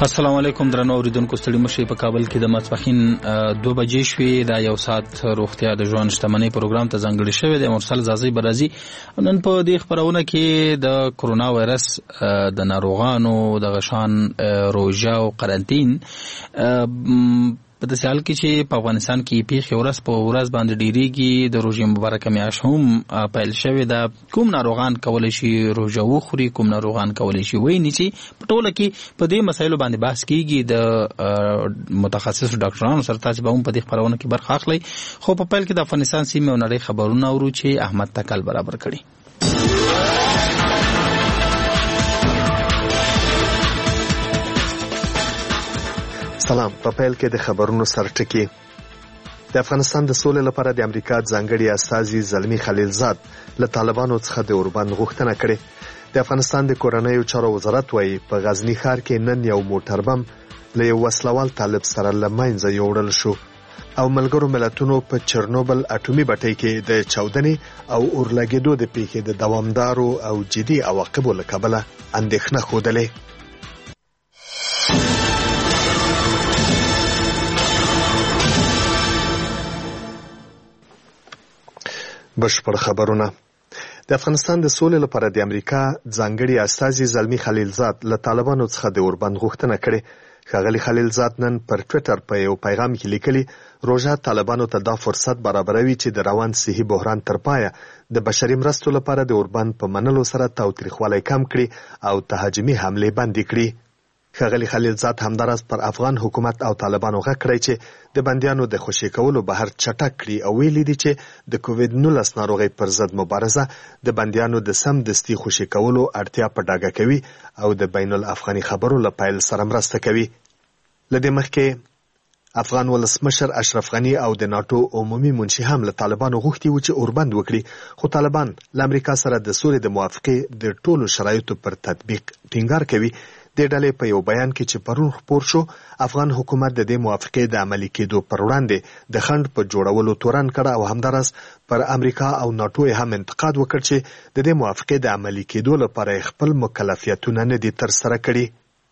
السلام علیکم درنو اوریدونکو، ستړي مشي. په کابل کې د ماسپښین 2 بجې شوې. دا یو ساعت روغتیا د ژوند شتمنۍ پروګرام ته ځانګړی شوی دی. مرسل زازی برازي نن په دې خبرونه کې د کرونا وایرس د ناروغانو د غشان روژه او قرنطین په داسې حال کې چې په افغانستان کې پیښې ورځ په ورځ باندې ډېرېږي. د روژې مبارکه میاشت هم پیل شوې ده. کوم ناروغان کولی شي روژه وخوري، کوم ناروغان کولی شي ونیسي، په ټوله کې په دې مسایلو باندې بحث کېږي. د متخصص ډاکټرانو سره تاسو به هم په دې خپرونه کې برخه اخلئ. خو په پیل کې د افغانستان سیمې او نړۍ خبرونه اورو چې احمد تکل برابر کړي. سلام. په پیل کې د خبرونو سرټکی. د افغانستان د سولې لپاره د امریکا ځانګړي استازي زلمی خلیلزاد له طالبانو څخه د اوربند غوښتنه کړې. د افغانستان د کورنیو چارو وزارت وايي په غزنی ښار کې نن یو موټر بم له یو وسلوال طالب سره له منځه یوړل شو او ملګرو ملتونو په چرنوبل اټومي بټۍ کې د چاودنې او اورلګېدو د پیښې د دوامدارو او جدي عواقبو له کبله اندېښنه ښودلې. بشپړ خبرونه. د افغانستان د سولې لپاره د امریکا ځانګړي استازي زلمی خلیلزاد له طالبانو څخه د اوربند غوښتنه کړې. ښاغلي خلیلزاد نن پر ټویټر په یو پیغام کې لیکلي، روژه طالبانو ته دا فرصت برابروي چې د روان صحي بحران تر پایه د بشري مرستو لپاره د اوربند په منلو سره تاوتریخوالی کم کړي او تهاجمي حملې بندې کړي. ښاغلي خلیلزاد همداراز پر افغان حکومت او طالبانو غږ کړی چې د بندیانو د خوشي کولو بهر چټک کړي او ویلي دي چې د کووډ-19 ناروغۍ پر ضد مبارزه د بندیانو د سمدستي خوشي کولو اړتیا په ډاګه کوي او د بین الافغاني خبرو له پیل سره مرسته کوي. له دې مخکې افغان ولسمشر اشرف غني او د ناتو عمومي منشي هم له طالبانو غوښتي و چې اوربند وکړي، خو طالبان له امریکا سره د سولې د موافقې د ټولو شرایطو پر تطبیق ټینګار کوي. د ډلې په یو بیان کې چې پرون خپور شو، افغان حکومت د دې موافقې د عملي کېدو پر وړاندې د خنډ په جوړولو تورن کړ او همداراز پر امریکا او ناتو هم انتقاد وکړ چې د دې موافقې د عملي کېدو لپاره خپل مکلفیتونه نه دي ترسره کړي.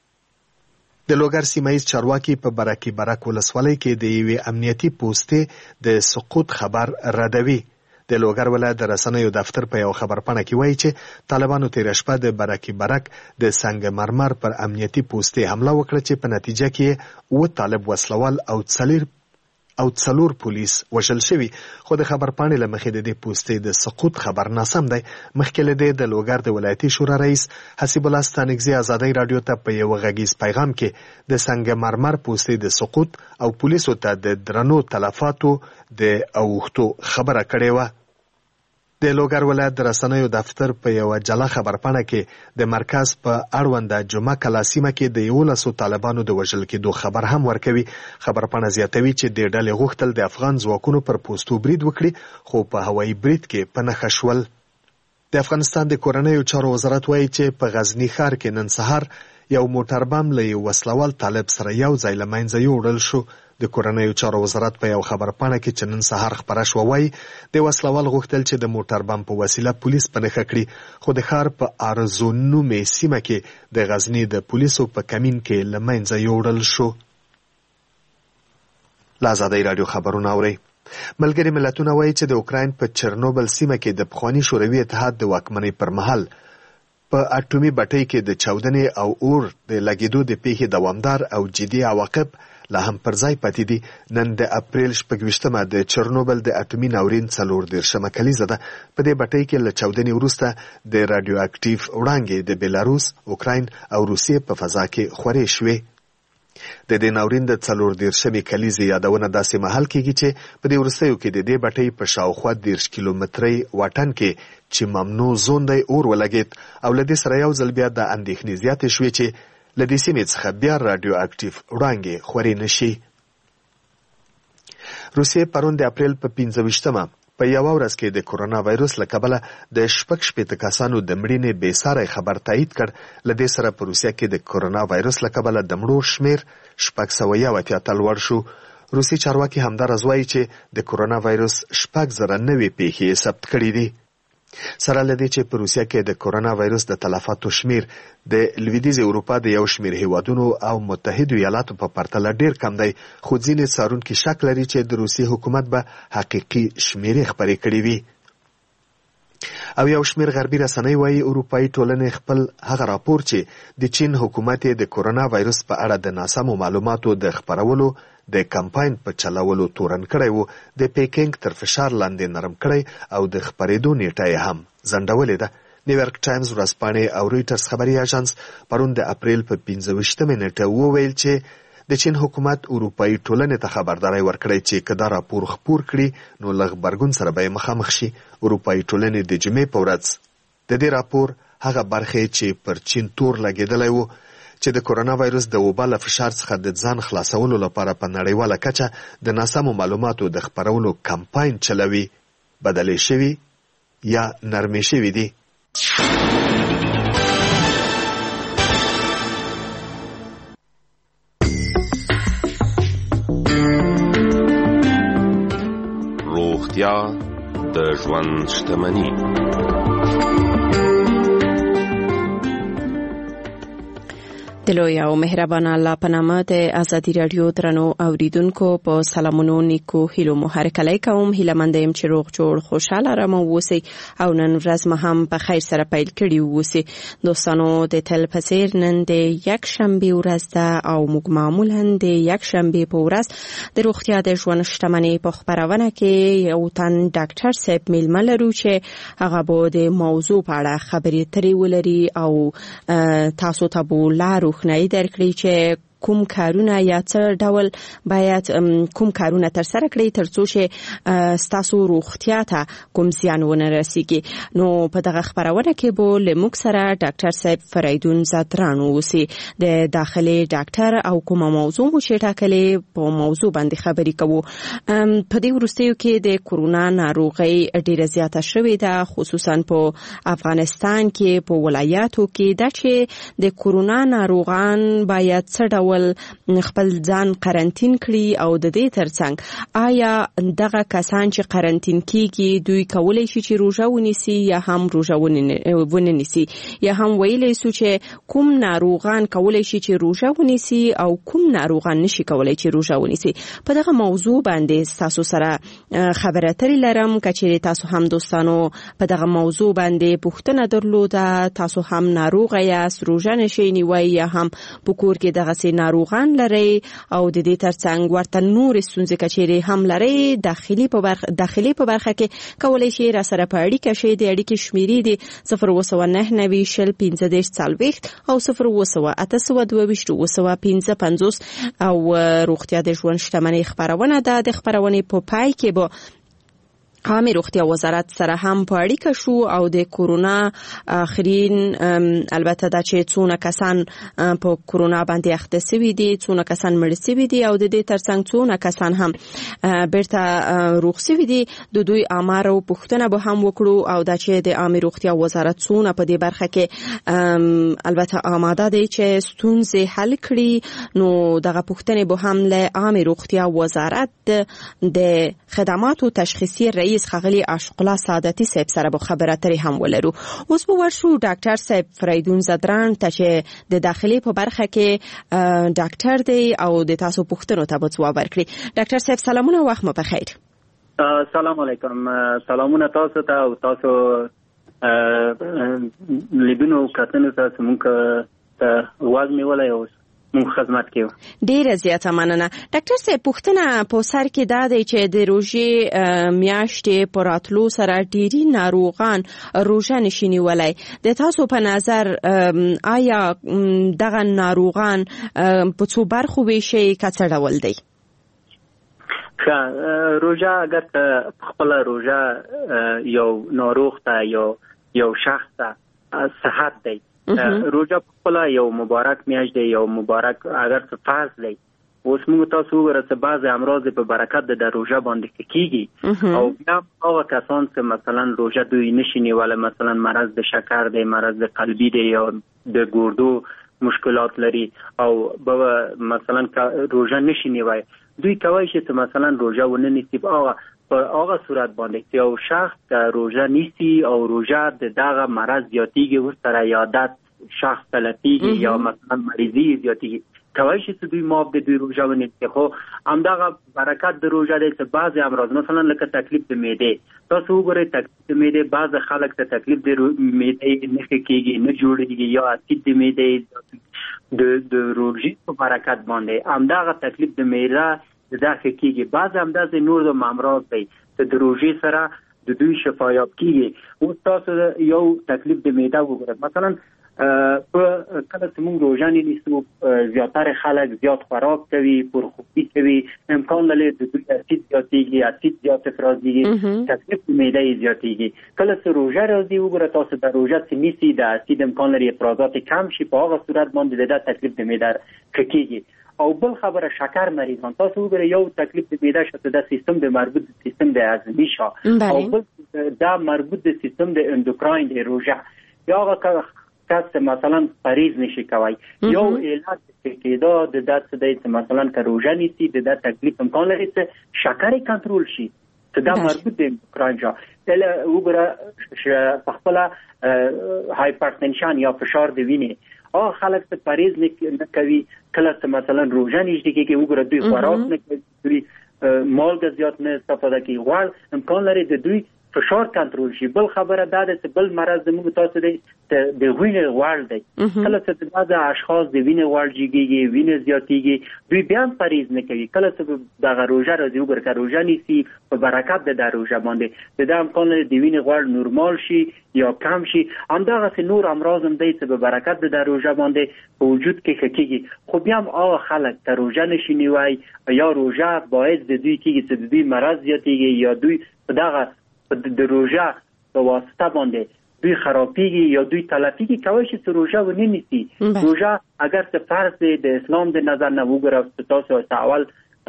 د لوګر سیمایي چارواکي په برکي برک ولسوالۍ کې د یوې امنیتي پوستې د سقوط خبر ردوي. د لوګر ولایت د رسنیو دفتر په یو خبرپاڼه کې وایي چې طالبانو تېره شپه د برکي برک د سنگ مرمر پر امنیتي پوستې حمله وکړه چې په نتیجه کې 7 طالب وسلوال او 4 پولیس وژل شوي. خو د خبرپاڼې له مخې د دې پوستې د سقوط خبر ناسم دی. مخکې له دې د لوګر د ولایتي شورا رئیس حسیب الله ستانکزي ازادۍ راډیو ته په یو غږیز پیغام کې د سنگ مرمر پوستې د سقوط او پولیسو ته د درنو تلفاتو د اوښتو خبره کړې وه. د لوګر ولایت د رسنیو دفتر په یو جلا خبرپاڼه کې د مرکز په اړونده جمعه کلا سیمه کې د 11 طالبانو د وژل کېدو خبر هم ورکوي. خبرپاڼه زیاتوي چې د ډلې غوښتل د افغان ځواکونو پر پوستو برید وکړي، خو په هوایي برید کې په نښه شول. د افغانستان د کورنیو چارو وزارت وایي چې په غزنی ښار کې نن سهار یو موټر بم له یو وسلوال طالب سره یو ځای له منځه یوړل شو. د کورنیو چارو وزارت په یو خبرپاڼه کې چې نن سهار خپره شوه وایي د وسلوال غوښتل چې د موټر بم په وسیله پولیس په نښه کړي، خو د ښار په ارزو نومې سیمه کې د غزني د پولیسو په کمین کې له منځه یوړل شو. له ازادۍ راډیو خبرونه اورئ. ملګري ملتونه وایي چې د اوکراین په چرنوبل سیمه کې د پخواني شوروي اتحاد د واکمنۍ پر مهال په اټومي بټۍ کې د چاودنې او اور د لګېدو د پیښې دوامدار او جدي عواقب لا هم پر ځای پاتې دي. نن د اپریل 26مه د چرنوبل د اټومي ناورین 34مه کلیزه ده. په دې بټۍ کې له چاودنې وروسته د راډیو اکټیو وړانګې د بیلاروس، اوکراین او روسیې په فضا کې خورې شوې. د دې ناورین د 34مې کلیزې یادونه داسې مهال کېږي چې په دې وروستیو کې د دې بټۍ په شاوخوا 10 کیلومترۍ واټن کې چې ممنوع زون دی اور ولګېد او له دې سره یو ځل بیا د اندېښنې زیاتې شوې چې له دې سیمې څخه بیا راډیو اکټیو وړانګې خورې نشي. روسیې پرون د اپریل په 25مه په یوه ورځ کې د کرونا وایرس له کبله د 6 کسانو د مړینې بېساری خبر تایید کړ. له دې سره په روسیه کې د کرونا وایرس له کبله د مړو شمېر 681 ته لوړ شو. روسي چارواکي همداراز وایي چې د کرونا وایرس 6,000 نوې پیښې ثبت کړي دي. سره لدی چې په روسیه کې د کورونا وایرس د تلفاتو شمیر د لویدیځ اروپا د یو شمیر هیوادونو او متحده ایالاتو په پرتله ډیر کم دی، خو ځینې څارونکي شک لري چې د روسیې حکومت به حقیقي شمیرې خپرې کړې وي. او یو شمیر غربي رسنۍ وایي اروپایي ټولنې خپل هغه راپور چې د چین حکومت د کورونا وایرس په اړه د ناسمو معلوماتو د خپرولو د کمپاین په چلولو تورن کړی وو، د پیکینګ تر فشار لاندې نرم کړی او د خپرېدو نیټه یې هم ځنډولې ده. نیویارک ټایمز ورځپاڼې او رویټرز خبري اژانس پرون د اپریل په 15 نیټه وویل چې د چین حکومت اروپایي ټولنې ته خبرداري ورکړې چې که دا راپور خپور کړي نو له غبرګون سره به مخامخ شي. اروپایي ټولنې د جمعې په ورځ د دې راپور هغه برخې چې پر چین تور لګېدلی وو چې د کورونا وایرس د وبا له فشار څخه د ځان خلاصولو لپاره په نړیواله کچه د ناسمو معلوماتو د خپرولو کمپاین چلوي بدلې شوي یا نرمې شوي دي. روغتیا د ژوند شتمني. د لوی او مهربان الله په نامه د ازادي راډیو درنو اوریدونکو په سلامونو نیکو هیلو مو هرکلی کوم. هیله مند یم چې روغ جوړ خوشاله رم اوسئ او نن ورځ مو هم په خیر سره پیل کړي اوسئ. دوستانو د تل په څیر نن د یک شنبه ورځ ده او موږ معمولا د یک شنبه په ورځ د روغتیا د ژوند شتمنۍ په خبرونه کې یو تن ډاکټر صاحب میلمه لرو چې هغه به د موضوع په اړه خبرې ترې ولري او تاسو ته به لارو خنای درکړي چې کوم کارونه یا څه ډول باید کوم کارونه تر سره کړئ ترڅو چې ستاسو روغتیا ته کوم زیان ونه رسیږي. نو په دغه خبرونه کې به له موږ سره ډاکټر صاحب فریدون زدران اوسي، د داخلي ډاکټر او کومه موضوع چې ټاکلې په موضوع باندې خبرې کوو. په دې وروستیو کې د کورونا ناروغي ډیره زیاته شوې ده، خصوصا په افغانستان کې په ولایاتو کې دا چې د کورونا ناروغان باید څه ډول خپل ځان قرنټین کړي او د دې ترڅنګ آیا دغه کسان چې قرنټین کیږي دوی کولای شي چې روژه ونیسي یا هم روژه ونیسي، یا هم ویلی سو چې کوم ناروغان کولای شي چې روژه ونیسي او کوم ناروغان نشي کولای چې روژه ونیسي. په دغه موضوع باندې تاسو سره خبرې اترې لرم. کچېرې تاسو هم دوستانو په دغه موضوع باندې پوښتنه درلوده، تاسو هم ناروغه یاست، روژه نشئ نیوئ یا هم په کور کې دغه ناروغان لري او د دې ترڅنګ ورته نور ستونزې کچېرې هم لري، داخلي په برخه کې کولای شي را سره په اړیکه شي. د اړیکې شمیرې دي 029901540 او 0288225 او روغتیا د ژوند شتمنۍ خبرونه ده. د خبرونې په پای کې به عامه روغتیا وزارت سره هم په اړیکه شو او د کورونا اخرین البته دا چې څونه کسان په کورونا باندې اخته شوي دي، څونه کسان مړ شوي دي او د دې ترڅنګ څونه کسان هم بیرته روغ شوي دي، د دوی آمار او پوښتنه به هم وکړو او دا چې د عامه روغتیا وزارت څونه په دې برخه کې البته آماده دی چې ستونزې حل کړي. نو دغه پوښتنه به هم له عامه روغتیا وزارت د خدماتو تشخیصي رئیس خغلی عاشقالله سعادتي صاحب سره به خبرې اترې هم ولرو. اوس به ورشو ډاکټر صاحب فریدون زدران ته چې د داخلي په برخه کې ډاکټر دی او د تاسو پوښتنو ته به ځواب ورکړي. ډاکټر صاحب سلامونه، وخت مو بخیر. سلام علیکم. سلامونه تاسو ته او تاسو لیدونکو کتنو ته موږ ته واګ نیولای اوس موږ خدمت کوو. ډیره زیاته مننه. ډاکټر صاحب پوښتنه په سر کې دا دی چې د روژې میاشتې په راتلو سره ډیری ناروغان روژه نشي نیولی. د تاسو په نظر آیا دغه ناروغان په څو برخو ویشي که څه ډول دی؟ روژه اگر خپل روژه یو ناروغ ته یو شخص ته صحت دی، روژه خپل یو مبارک میاشت دی، یو مبارک اگر څه فرض دی. اوس موږ تاسو وګورئ چې بعض امراض په برکت د روژه باندې کیږي او بیا هغه کسان چې مثلا روژه دوی نشي نیولای، مثلا مرض د شکر دی، مرض د قلبي دی یا د ګردو مشکلات لري او به مثلا روژه نشي نیوای، دوی کوي چې مثلا روژه ونه نیسي، هغه په هغه صورت باندې چې یو شخص روزه نیسي او روزه د دغه مرض زیاتیږي ورسره یادت شخص تلفیږي یا مثلا مریضي زیاتیږي کوي چې دوی ماب د دوی روزه ونیسي خو همدغه برکت د روزه دی چې بعضې امراض مثلا لکه تکلیف د معدې تاسو وګورئ تکلیف د معدې بعض خلک ته تکلیف د معدې نه کېږي نه جوړېږي یا اسید د معدې د روزي په برکت باندې همدغه تکلیف د معده د کېږي بعض همداسې نور د امراض دی چې د روزي سره د دوی شفایاب کېږي اوس تاسو یو تکلیف د معده وګورئ مثلا په کله چې موږ روزه نیسو زیاتره خلک زیات خوراک کوي پرخوبي کوي امکان لري د دوی اسید زیاتېږي اسید زیات افرازېږي تکلیف د معده زیاتېږي کله چې روزه راځي وګوره تاسو د روزه چې نیسي د اسید امکان لري افرازات کم شي په هغه صورت باندې د تکلیف د معده کېږي او بل خبره شکر مریضان تاسو وګورئ یو تکلیف د معده شته د سیستم د مربوط سیستم د هضمي شو او بل دا مربوط د سیستم د اندوکراین د روزه یا کس مثلا پریز نشي کوي یو علاج کېدا د داسې دی مثلا که روزه نیسي د تکلیف امکان لري چې شکر کنټرول شي چې دا مربوط دی کرانجا تل وګوره په خپل هایپرټنشن یا فشار دی وینې او خلک ته پریز نه کوي کله چې مثلا روزه نشي کېږي وګوره دوی خوراک نه کوي دوی مالګه زیات نه استفاده کوي غوړ امکان لري د دوی فشار کنټرول شي بل خبره دا ده چې بل مرض زموږ تاسو دی د وینې غوړ دی کله چې بعض اشخاص د وینې غوړ جګیږي وینې زیاتیږي دوی بیا پریز نه کوي کله چې دغه روزه راځي وګوره که روزه نیسي په برکت د روزه باندې د امکان لري د وینې غوړ نورمال شي یا کم شي همدغسې نور امراض هم دی چې په برکت د روزه باندې په وجود کې ښه کېږي خو بیا هم هغه خلک که روزه نشي نیوی یا روزه باعث د دوی کېږي چې د دوی مرض زیاتیږي یا دوی په دغه د روزه په واسطه باندې دوی خرابېږي یا دوی تلفیږي کوي چې روزه ونه نیسي روزه اگر څه فرض دی د اسلام د نظر نه وګوره تاسو اول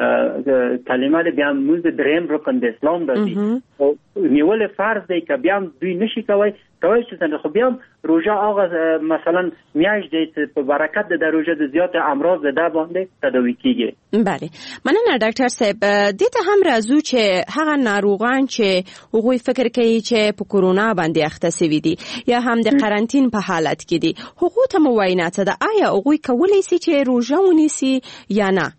کلمه د بیا موږ د دریم رکن د اسلام راځي او نیول فرض دی که بیا دوی نشي کوي چې خو بیا روزه هغه مثلا میاشت دی چې په برکت د روزه د زیات امراض د باندې تداوی کیږي بله مننه ډاکټر صاحب دې ته هم راځو چې هغه ناروغان چې هغوی فکر کوي چې په کورونا باندې اخته شوي دي یا هم د قرنطین په حالت کې دي هغو ته مو وینا څه ده آیا هغوی کولی شي چې روزه ونیسي یا نه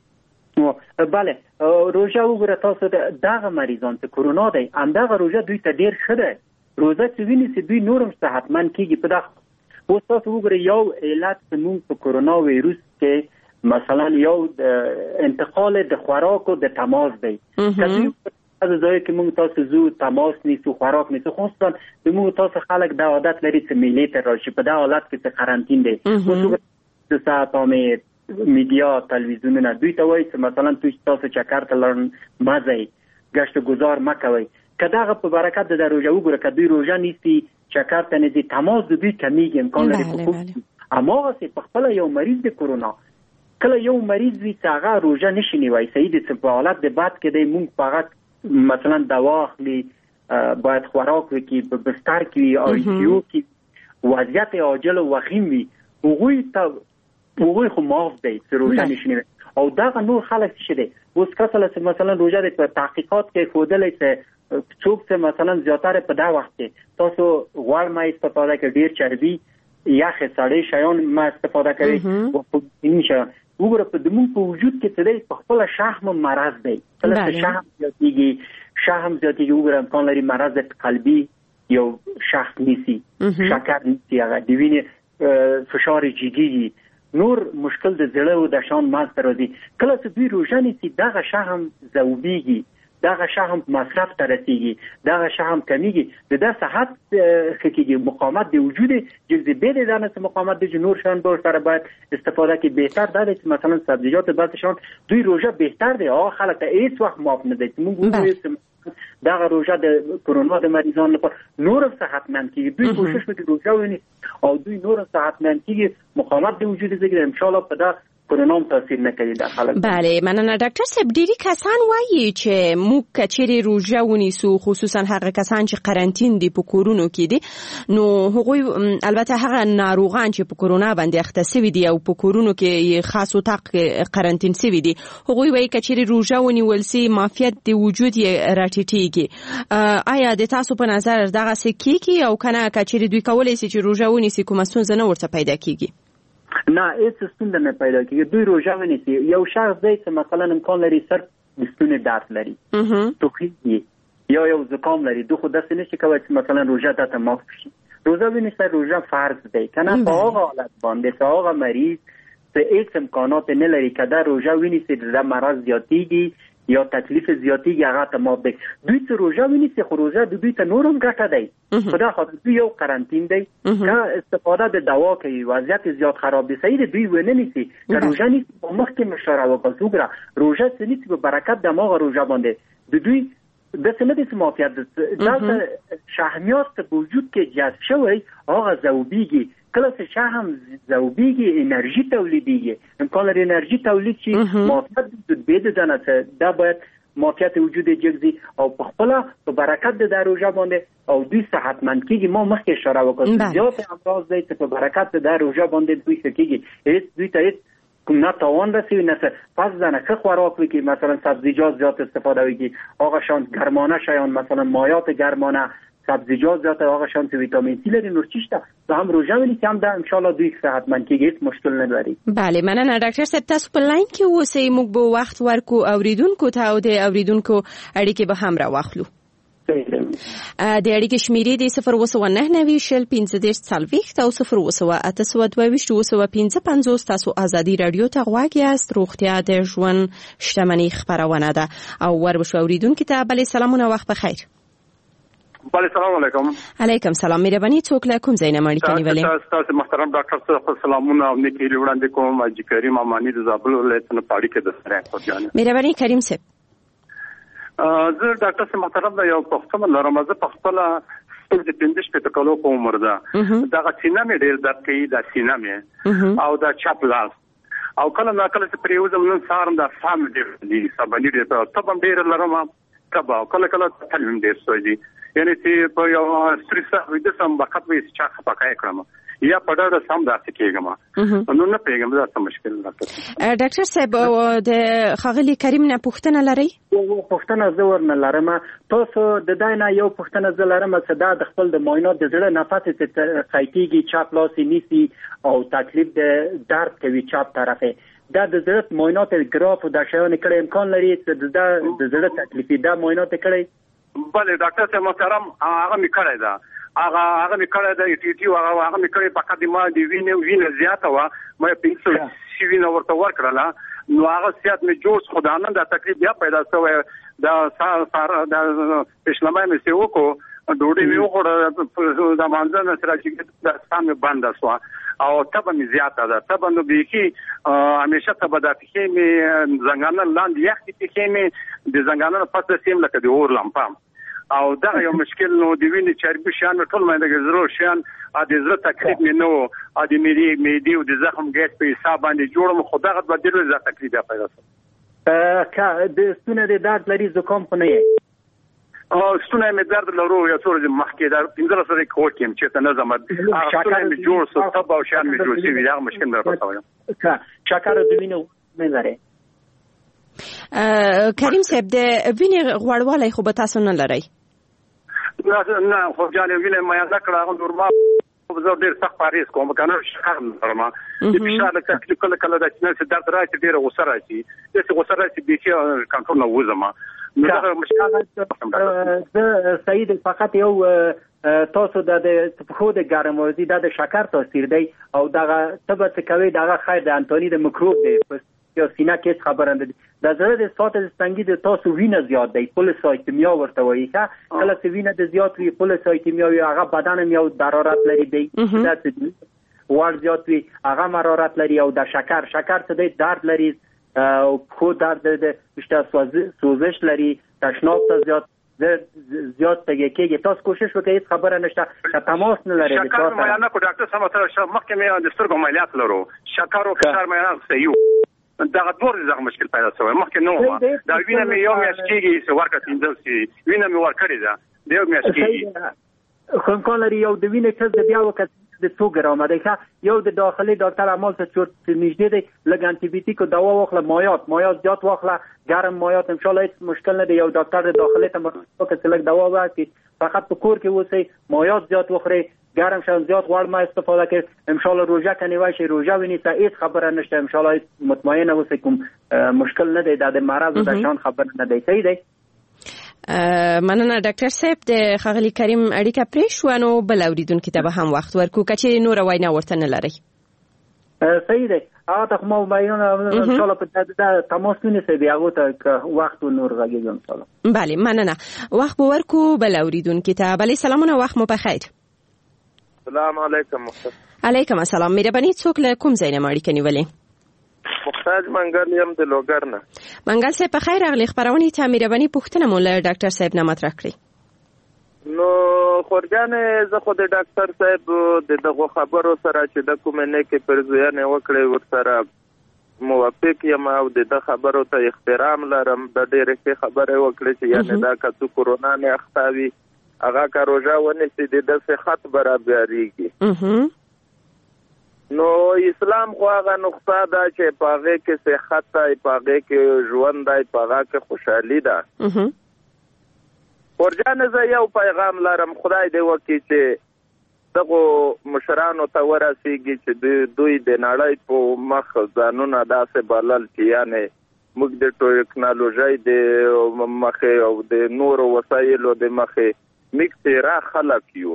بله روزه وګوره تاسو دغه مریضان چې کورونا دی همدغه روزه دوی ته ډېر ښه دی روزه چې وینیسي دوی نورم صحتمند کېږي په دغه اوس تاسو وګورئ یو علت چې موږ په کورونا ویروس کې مثلا یو انتقال د خوراکو د تماس دی که دوی از ځای کې موږ تاسو زو تماس نیسو خوراک نیسو خصوصا موږ تاسو خلک دا عادت لري چې میلې ته راشي په دا حالت کې چې قرنطین دی اوس د ساعتامې میډیا تلویزیونونه دوی ته وایي چې مثلا تاسو چکر ته لاړ مه ځئ ګشت ګذار مه کوئ که دغه په برکت د روزه وګوره که دوی روزه نیسي چکر ته نه ځي تماس د دوی کمیږي امکان لري په خوب هماغسې په خپله یو مریض د کورونا کله یو مریض وي چې هغه روزه نشي نیوی صحیح دی چې په حالت د بد کې دی موږ په هغه مثلا دوا اخلي باید خوراک وکړي په بستر کې وي آی سی یو کې وضعیت عاجل و وخیم وي هغوی خو معاف دی چې روزه نشي نیوی او دغه نور خلک څه دی اوس کسله چې مثلا روزه د په تحقیقات کې ښودلی چې څوک چې مثلا زیاتره په دا وخت کې تاسو غوړ مه استفاده کوئ ډېر چربي یخې سړې شیان مه استفاده کوئ وګوره په زموږ په وجود کې څه دی په خپله شحم مرض دی کله چې شحم زیاتېږي وګوره امکان لري مرض قلبي یو شخص نیسي شکر نیسي هغه د وینې فشار جګېږي نور مشکل د زړه او د شان منځته راځي کله چې دوی روزه نیسي دغه شحم ذوبېږي دغه شحم مصرف ته رسیږي دغه شحم کمیږي د صحت ښه کېږي مقاومت د وجود جذبې د دانه مقاومت د نور شان به سره باید استفاده کې بهتر ده چې مثلا سبزیجات بعض شان دوی روزه بهتر دی هغه خلک ته هیڅ وخت معاف نه دي موږ دغه روزه د کورونا د مریضانو لپاره نور صحتمند کېږي دوی کوشش وکړي روزه ونیسي او دوی نور صحتمند کېږي مقاومت د وجود زیږي ان شاء الله په دا کرونا هم تاثیر نه کوي د خلک. بله مننه ډاکټر صاحب. ډیری کسان وایي چې موږ کچېرې روژه ونیسو خصوصا هغه کسان چې قرنټین دي په کورونو کې دي نو هغوی البته هغه ناروغان چې په کرونا باندې اخته شوي دي او په کورونو کې خاص اتاق قرنټین شوي دي هغوی وایي کچېرې روژه ونیول سي معافیت د وجود یې راټیټېږي. آیا د تاسو په نظر دغه څه کیږي او کنه کچېرې دوی کولی شي چې روژه ونیسي کومه ستونزه نه ورته پیدا کیږي؟ نه هیڅ ستونزه نه پیدا کیږي. دوی روژه ونیسي یو شخص دی چې مثلا امکان لري سر د ستوني درد لري ټوخی یا یو زکام لري دوی خو داسې نشي کولی چې مثلا روژه ته معاف شي. روژه ونیسه روژه فرض دی کنه په هغه حالت باندې چې هغه مریض څه هیڅ امکانات نه لري که دا روژه ونیسي د مرض زیاتیږي یا تکلیف زیاتیږي هغه ته معاف دی. دوی چې روژه ونیسي خو روژه د دوی ته نور هم ګټه دی په دا خاطر دوی یو قرنټین دی که استفاده د دوا کوي وضعیت زیات خراب دي صحیح دوی ونه نیسي که روژه نیسي په مخکې مشوره وکړه وګوره روژه څه نیسي په برکت د هماغه روژه باندې د دوی داسې نه دي چې معافیت دلته شحمیات په وجود کې جذب شوی هغه ذوبیږي کله چې شحم ذوبیږي انرژي تولیدیږي امکان لري انرژي تولید شي معافیت د بید دنه دا باید معافیت وجود جګزي او په خپل په برکت د روژه باندې او دوی صحتمند کیږي. ما مخکې اشاره وکړم زیات امراض دی چې په برکت د روژه باندې دوی کیږي هیڅ دوی ته نه تاوان رسوي نه پس نه که خوراک وکړي مثلا سبزیجات زیات استفاده وکړي هغه شان گرمانه شیان مثلا مایات گرمانه سبزیجات زیات هغه شان چې ویتامین سی لري نور چیشته دا هم روژه ونیسي هم دا ان شاء الله دوی صحتمند کیږي هیڅ مشکل نه لري. بله مننه ډاکټر صاحب. تاسو په لاین کې اوسئ موږ به وخت ورکو اوریدونکو ته او د اوریدونکو اړیکې به هم راواخلو. د اړیکې شمیرې د 019901540 او 01822 تاسو ازادي رادیو ته غواړئ یاست. روغتیا د ژوند شتمنۍ خبرونه ده او وربشو اوریدونکو ته بل سلامونه وخت بخیر. بله سلام علیکم. علیکم سلام. مهرباني څوک له کوم ځای نه اړیکه نیولې؟ تاسو محترم ډاکټر صاحب سلامونه او نیکی وړاندې کوم. اجي کریم امانی د زابل ولایت نه پاړی کې د سره کوټیانه. مهرباني کریم صاحب. زه ډاکټر صاحب محترم یو پښتون لرم زه په خپل د 15 کالو په عمر ده دا سینه مې ډېر درد کوي دا سینه مې او دا چپ لاس او کله نا کله چې پریوزم نن سهار دا سام ډېر دي سبا ډېر ته هم ډېر لرم کبا کله تلم ډېر سوځي یعنی چې په یو ستريسه وې د سم وخت وې چې چا پکای کړم یا په ډېر سم داسې کېږم نو نه پیګم دا څه مشکل راځي. ډاکټر صاحب د خاغلی کریم نه پوښتنه لري؟ پوښتنه زور نه لرم. تاسو د داینا یو پوښتنه زلرم چې دا د خپل د معاینات د زړه نفس ته خایتيږي چاپ لاس نیسی او تکلیف د درد کوي چاپ طرفه دا د زړه معاینات ګراف د شایان کړي امکان لري چې د زړه تکلیف دا معاینات کړي؟ بله ډاکټر صاحب محترم هغه می کړی دا هغه می کړی دا ټي ټي هغه می کړی په قدمه دی وینه زیاته و مې 500 سی وینه ورته ورکړله نو هغه سیات می جوړ خدانه دا تکلیف بیا پیدا شوی دا سار دا پښلمه می سیو کو ډوډۍ می وخوړه دا مانځنه سره چې دا سم بند شو او تبه می زیاته ده تبه نو بيخي همیشه تبه د فکې می زنګانه لاندې یخ کې می د زنګانه پاتې سیم لکه د اور لمپا او دا یو مشکل نو دی ویني چربي شان ټول مې د زرو شان ا د زړه تکلیف مې نو ا د میډي او د زخم ګیس په حساب باندې جوړم خدای غد بدل زړه تکلیف پیدا شو د ستونه د درد لري زکام خو نه یې ستونه مې درد لرو یو څور مخکې دا 15 سره کوټیم چې ته نه زمد هغه ستونه مې جوړ سو تبا او شان مې جوړ شي دا مشکل نه راځي شکر د وینې نه لري. کریم صاحب د وینې غوړوالی خو به تاسو نه لرئ؟ نه خو جانې وینې ما یاد کړه هغه نورمال زه ډېر سخت پاریس کوم کنه شکر نه لرم د فشار تکلیف کله د چې درد راځي ډېر غوسه راځي چې غوسه راځي به چې کنټرول نه وځم نو دا مشکل ده سید فقط یو تاسو د خو د ګرموزي د شکر تاثیر دی او دغه تبه کوي دغه خیر د انټونی د میکروب دی یا سینه کې خبرنده دي د زړه د سات ستنګي د تاسو وینه زیات دی پولیسایتمیا ورته وایي کله چې وینه د زیات وي پولیسایتمیا وي هغه بدن یو حرارت لري دی دا څه دي ور زیات وي هغه حرارت لري او د شکر څه دی درد لري او خو درد د سوزش لري تشناب ته زیات زیات تګ کېږي. تاسو کوشش وکړئ هیڅ خبره نشته که تماس نه لرئ. شکر معاینه کو ډاکټر صاحب سره مخکې مې د سترګو عملیات لرو، شکر او فشار معاینه صحیح دغه ډور مشکل پیدا شوی مخکې نو دا وینه مې یو میاشت کېږي چې ورکه تیندل شي وینه مې ورکړې ده د یو میاشت کېږي. خو امکان لري یو د وینې ټسټ بیا وکړئ د 2 ګرامه ده. یو د داخلي ډاکټر اعمال ته چې نږدې دی لږ انټي بیوټیک او دوا واخله، مایات زیات واخله، ګرم مایات ان شاء الله هیڅ مشکل نه دی. یو ډاکټر داخلي ته متوقع لږ دوا ورکړي، فقط په کور کې اوسئ، مایات زیات وخورئ، ګرم شان زیات غوړ ما استفاده کړئ. ان شاء الله روزه کنيوي شي، روزه ونیسه، هیڅ خبره نشته. ان شاء الله مطمئن اوسئ، کوم مشکل نه دی، د مرض او د شان خبر نه دی. صحیح دی. مننه ډاکټر صاحب. د خغلی کریم اړیکه پرې شو نو بل اوریدونکو ته به هم وخت ورکو کچې نور وینا ورته نه لري. صحیح دی. هغه ما وایونه ان شاء الله په تماس ونیسئ، بیا هغه وخت نور غږیږي ان شاء الله. بله مننه. وخت به ورکو بل اوریدونکو ته. بله سلامونه، وخت مو بخیر. السلام علیکم. علیکم السلام. مهرباني څوک له کوم ځای نه اړیکه نیولې؟ محتاج منګل یم د لوګر نه. منګل صاحب په خیر راغلی. خبرونه ته مهرباني پوښتنه مو له ډاکټر صاحب نه مطرح کړئ. نو خورجانې زه خو د ډاکټر صاحب دغه خبرو سره چې د کومې نه کې پرځویانه وکړې ورسره موافق یم او د خبرو ته احترام لرم. د ډېرې ښه خبره وکړې چې یعنی دا که څوک کورونا نه اختاوي هغه که روژه ونیسي د صحت برابرېږي. نو اسلام خو هغه نقطه ده چې په هغه کې صحت دی، په هغه کې ژوند دی، په هغه کې خوشحالي ده. ورجانه زه یو پیغام لرم، خدای دې وکړي چې دغه مشرانو ته ورسیږي چې دوی د نړۍ په مخ ځانونه داسې بلل چې یعنی موږ د ټکنالوژۍ د مخې او د نورو وسایلو د مخې موږ تیرا خلک یو.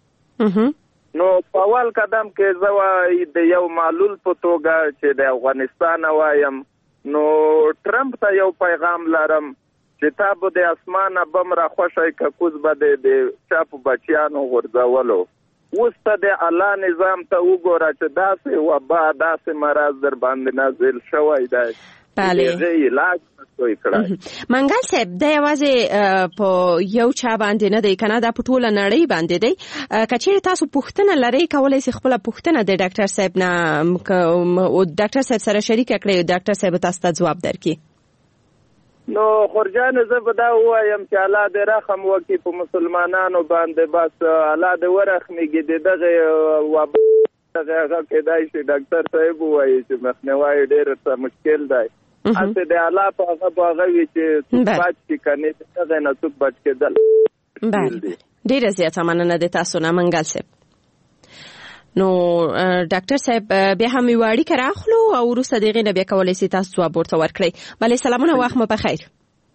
نو په اول قدم کې زه د یو معلول په توګه چې د افغانستان وایم، نو ټرمپ ته یو پیغام لرم چې تاسو د اسمانه بم را خوشای ککوز به د چاپ بچیانو غورځولو. اوس ته د الله نظام ته وګوره چې داسې وبا داسې مرض در باندې نازل شوی دی. بله. علاج کوي کړای. منګل صاحب د یوازې په یو چا باندې نه دی کنه، دا په ټوله نړۍ باندې دی. کچېرې تاسو پوښتنه لرئ کولای شئ خپل پوښتنه د ډاکټر صاحب نه او ډاکټر صاحب سره شریک کړئ، ډاکټر صاحب تاسو ته جواب درکړي. نو خورجان زه به دا وایم چې الله دې رحم وکړي په مسلمانانو باندې، بس الله دې ورحمېږي دغه وبا هغه کېدای شي ډاکټر صاحب وایي چې مخنیوی ډېر مشکل دی. اته د الله په هغه وی چې بچ کې کني څنګه نه څوک بچ کېدل. بله ډېر زیات مننه د تاسو نه منګل صاحب. نو ډاکټر صاحب بیا هم یو اړیکه راخلو او وروسته دغه نه بیا کولای شئ تاسو ځواب ورته ورکړئ. بله سلامونه، وخت مو بخیر.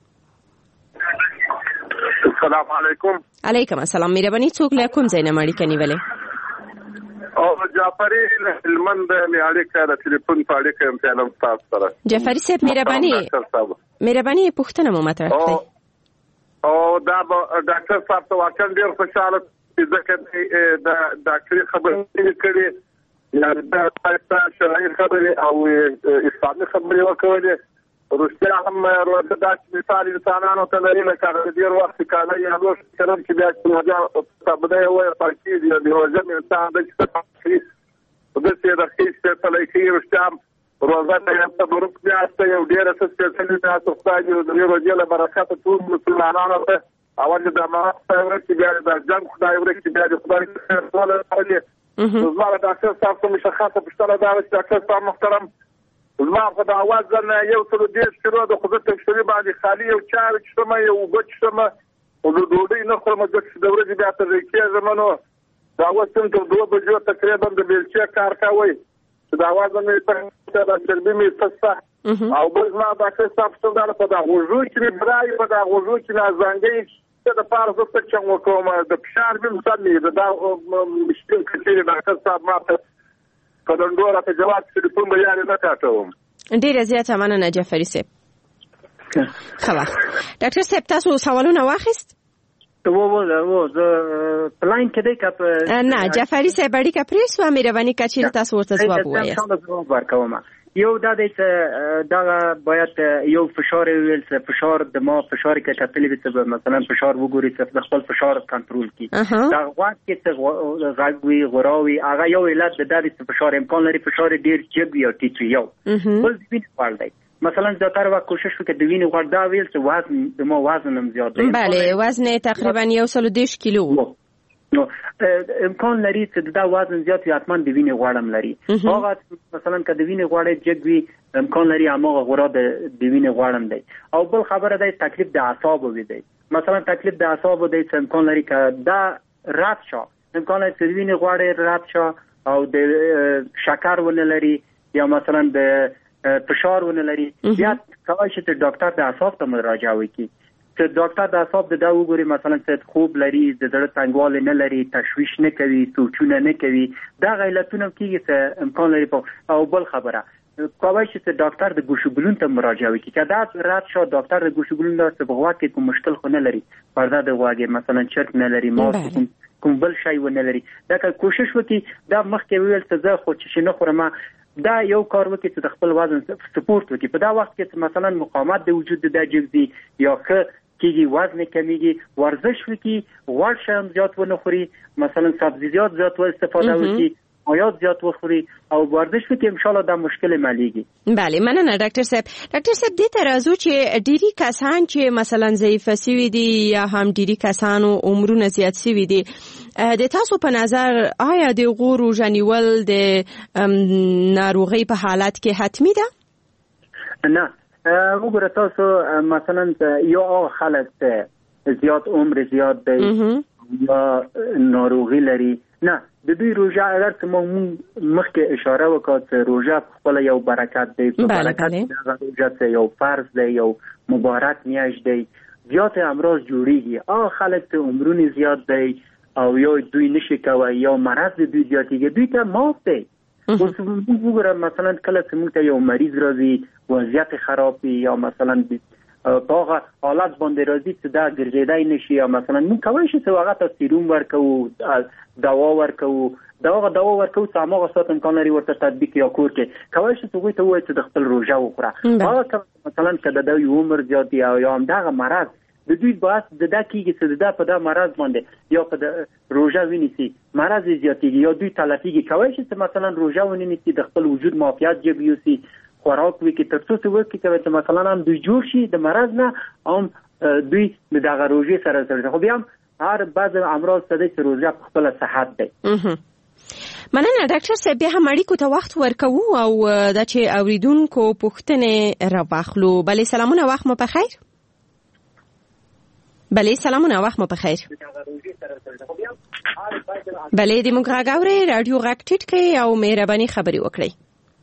السلام علیکم. علیکم السلام. مهرباني څوک له کوم ځای نه اړیکه نیولې؟ او جعفری هلمند نه اړیکه د ټلیفون په اړیکه هم تعلم تاسو سره. جعفری صاحب مهرباني پوښتنه مو مطرح کړئ. او دا ډاکټر صاحب ته واقعا ډېر خوشاله ځکه د ډاکټري خبرې کړې، یعنې دا شرعي خبرې او اسلامي خبرې وکړلې. روسیا هم روزه داسې مثال انسانانو ته لري لکه هغه ډېر وخت کاله یا لوښ کلم چې بیا چې تبده یې وایي پاکېږي د روژه انسان د چې داسې د ښې سپېڅلی ښې روسیا هم روزه ته یو تبرک میاشت یو ډېره څه سپېڅلې میاشت خدای دې د دې روژې له برکته ټول مسلمانانو ته اول د امانت خدای ورکړي، بیا د جنګ خدای ورکړي، بیا د خدای خیر ولري. زما د ډاکټر صاحب څخه مشخصه پوښتنه دا وه چې ډاکټر صاحب محترم زما په د اواز نه 130 کیلو د خدای تکشري باندې خالي یو چای چشمه یو وبچ شمه او د ډوډۍ نه خورم د ورځې بیا تر کېږم. نو دا وسم تر 2 بجو تقریبا د بیلچې کار کوي چې د اواز نه ته د چربي می څه او بل ما ډاکټر صاحب څنګه په دا غوږو کې برای په دا غوږو کې نه زنګي د پاره زه څه کوم د فشار به مسلې دا مشکل کې ډاکټر صاحب ماته کډنډوره ته جواب ټلیفون به یاري نه کاټوم. ډېره زیاته مننه جعفري صاحب. ښه وخت. ډاکټر صاحب تاسو سوالونه واخیست؟ زه پلاین کې دی که نه جعفري صاحب اړیکه پرې شوه، مهرباني که چېرې تاسو ورته ځواب ووایاست. ځواب ورکوم. یو دا دی چې دا باید یو فشار ویل چې فشار د ما فشار کې کتلې چې مثلا فشار وګوري چې د خپل فشار کنټرول کړي دا وخت کې چې غاګوي غراوي هغه یو علت د دې فشار امکان لري فشار ډیر جګ یا ټیټ یو بل دې په دی مثلا ډاکټر وا کوشش وکړي د وینې غوړ دا ویل چې وزن د ما وزن هم زیات دی بله وزن تقریبا 110 کیلو نو امکان لري چې دا وزن زیات وي حتما د وینې غوړم لري هغه مثلا که د وینې غوړ جګ وي امکان لري هغه غوړه د وینې غوړم دی او بل خبره ده تکلیف د اعصاب وي دی مثلا تکلیف د اعصاب دی چې امکان لري که دا رات شو امکان لري چې وینې غوړ رات شو او د شکر ونه لري یا مثلا د فشار ونه لري بیا کوي چې ډاکټر د اعصاب ته مراجعه وکړي چې ډاکټر د اعصاب د دا وګوري مثلا چې خوب لري د زړه تنګوالی نه لري تشویش نه کوي سوچونه نه کوي دا علتونه کیږي چې امکان لري او بل خبره کوي چې ډاکټر د ګوشوګلون ته مراجعه وکړي که دا رات شو ډاکټر د ګوشوګلون ته په غوږ کې کوم مشکل خو نه لري پرده د غوږ مثلا چرک نه لري ماوس کوم بل شی ونه لري دا که کوشش وکړي دا مخکې ویل چې زه خو چې نه خورم دا یو کار وکړي چې د خپل وزن سپورت وکړي په دا وخت کې مثلا مقاومت د وجود د جګزي یا کېږي وزن کمیږي ورزش وکړي غوړ شیان زیات ونه خوري مثلا سبزیجات زیات استفاده وکړي مایعات زیات وخوري او ورزش وکړي ان شاء الله دا مشکل ماليږي بله مننه ډاکټر صاحب دې ته راځو چې ډيري کسان چې مثلا ضعیف سوي دي یا هم ډيري کسانو عمرونه زیات سوي دي د تاسو په نظر آیا د غوړو ژنیول د ناروغي په حالت کې حتمی ده نه وګوره تاسو مثلا یو خلک ته زیات عمر زیات دی یا ناروغي لري نه د دوی روزه اگر که مخکې اشاره وکړو چې روزه خپل یو برکت دی برکت د روزه یو فرض دی یو مبارک میاشت دی زیات امراض جوړیږي خلک ته عمرونه زیات دی او یو دوی نشي کوي یا مرض دوی زیاتیږي دوی ته معاف دی اوس وګوره مثلا کله چې موږ ته یو مریض راځي وضعیت خراب وي یا مثلا په هغه حالت باندې راځي چې دا ګرځېدای نشي یا مثلا موږ کولی شو چې هغه ته سیروم ورکوو دوا ورکوو دوا ورکوو چې هماغه ساعت امکان لري ورته تطبیق یا کور کې کولی شو چې هغوی ته ووایي چې د خپل روژه وخوره هغه مثلا که د دوی عمر زیات یا همدغه مرض د دوی باعث د دا کېږي چې د دا په دا مرض باندې یا په د روژه ونیسي مرض زیاتېږي یا دوی تلفیږي کولی شي چې مثلا روژه ونیسي د خپل وجود معافیت جب یوسي خوراک وکړي تر څو چې وکړي مثلا هم دوی جوړ شي د مرض نه هم دوی د دغه روژې سره خو بیا هم هر بعض امراض څه دی چې روژه په خپله صحت دی مننه ډاکټر صاحب بیا هم اړیکو ته وخت ورکوو او دا چې اوریدونکو پوښتنې راواخلو بلې سلامونه وخت مو په خیر بله سلامونه وخت مو په خیر بله د موږ غږ اورئ راډیو غږ ټیټ کړئ او مهرباني خبرې وکړئ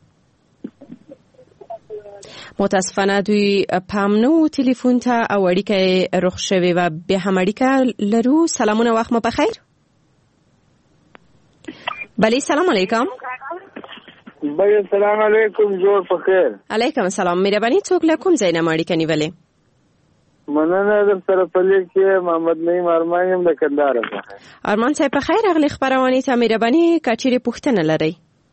متاسفانه دوی پام نه و تلیفون ته او اړیکه رخ شوې و بیا هم اړیکه لرو سلامونه وخت مو په خیر بله سلام علیکم بله سلام علیکم جوړ په خیر علیکم السلام مهرباني څوک له کوم ځای نه اړیکه نیولې مننه در سره پلي کې محمد نعیم ارمان یم د کندهار ارمان صاحب په خیر اغلی خبرونه ته مهرباني کچېرې پوښتنه لرئ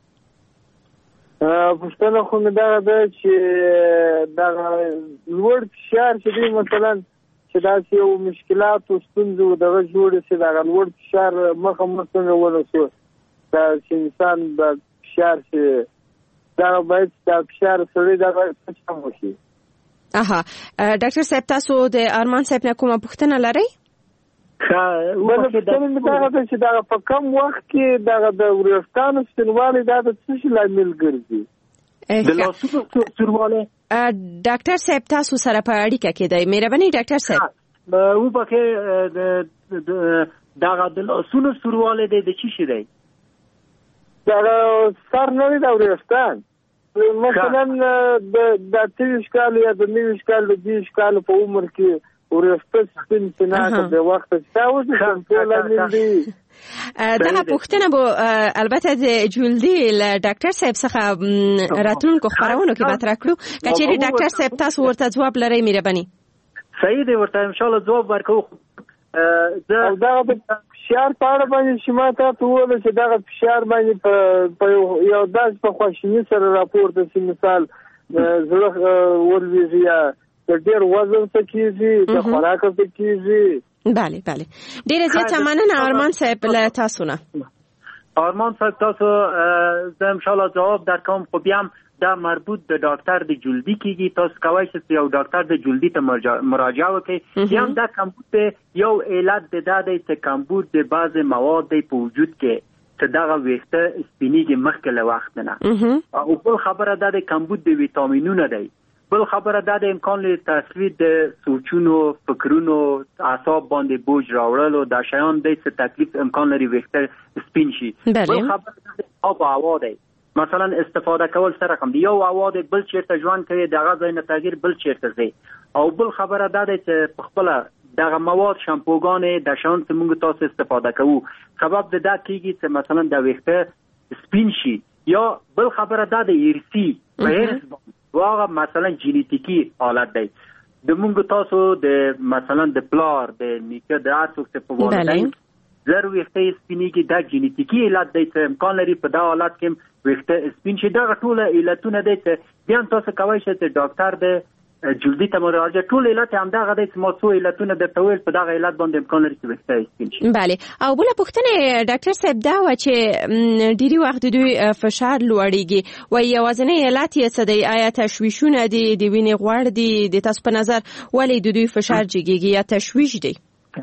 پوښتنه خو مې دا ده چې دا لوړ فشار چې دی مثلا چې داسې یو مشکلات او ستونزې دغه جوړې شي دا لوړ فشار مخه څنګه ونیسو دا چې انسان د فشار چې دا باید دا فشار سړی دا باید څه وشي ډاکټر صاحب تاسو د ارمان صاحب نه کومه پوښتنه لرئ چې دا په کم وخت کې دا د ورستانو سپینوالي دا د څه شي لامل ګرځي د لاسونو سورواله ډاکټر صاحب تاسو سره په اړیکه کې دی مهرباني ډاکټر صاحب و پکې دا د لاسونو سورواله د چی شي دی دا سر نه دا ورستان مثلا د 30 کال یا د 90 کال د 20 کال په عمر کې ورسته سپین سینه د وخت تاسو ټول ملي دا پوښتنه بو البته د جولدی له ډاکټر صاحب څخه راتلونکو خبرونو کې مطرح کړو کچېری ډاکټر صاحب تاسو ورته جواب لرئ مهرباني صحیح دی ورته ان شاء الله جواب ورکو دا د فشار په اړه باندې چې ما ته وویل چې دغه فشار باندې په یو داس په خواشینی سره راپورته شي، مثال زړه ولویږي یا ډېر وزن څه کیږي، د خوراک څه کیږي. بله ډېر زیات مننه ارمان صاحب له تاسو نه. ارمان صاحب تاسو زه ان شاء الله جواب درکوم، خو بیا دا مربوط د ډاکټر د جلدی کیږي. تاسو کولی شئ یو ډاکټر د جلدی ته مراجعه وکړئ. یا دا کمبود یو علت د دا دی چې کمبود د بعض مواد په وجود کې چې دغه ویښته سپینیږي مخکې له وخت نه. او بل خبره دا د کمبود د ویټامینونو دی. بل خبره دا د امکان لري تاثیر د سوچونو، فکرونو، اعصاب باندې بوج راوړلو، دا شیان دی چې تکلیف امکان لري ویښته سپین شي. بل خبره دا د آب او هوا دی. مثلا استفاده کول سره کوم دی، یو هوا د بل چیرته ژوند کوي، دغه ځای نه تغییر بل چیرته ځي. او بل خبره دا دی چې په خپل دغه مواد شامپوګانې د شان چې موږ تاسو استفاده کوو سبب د دا کیږي چې مثلا د ویښته سپین شي. یا بل خبره دا د ارثي په واغه مثلا جینیتیکی حالت دی. د موږ تاسو د مثلا د پلار د نیکه د اسوک په والدین زر ویښته سپینیږي، دا جینیتیکی علت دی چې امکان لري په دا حالت کې ویښته سپین شي. دا ټول علتونه دي چې بیا تاسو کولی شئ چې ډاکټر د جلدی ته مراجعه. ټول علت همدغه دی چې ما څو علتونه درته ویل، په دغه علت باندې امکان لري چې ویښته سپین شي. بله. او بله پوښتنه ډاکټر صاحب دا وه چې ډېری وخت دوی فشار لوړیږي و یوازینی علت یې څه دی؟ آیا تشویشونه دي، د وینې غوړ دي؟ د تاسو په نظر ولې د دوی فشار جګیږي یا تشویش دی؟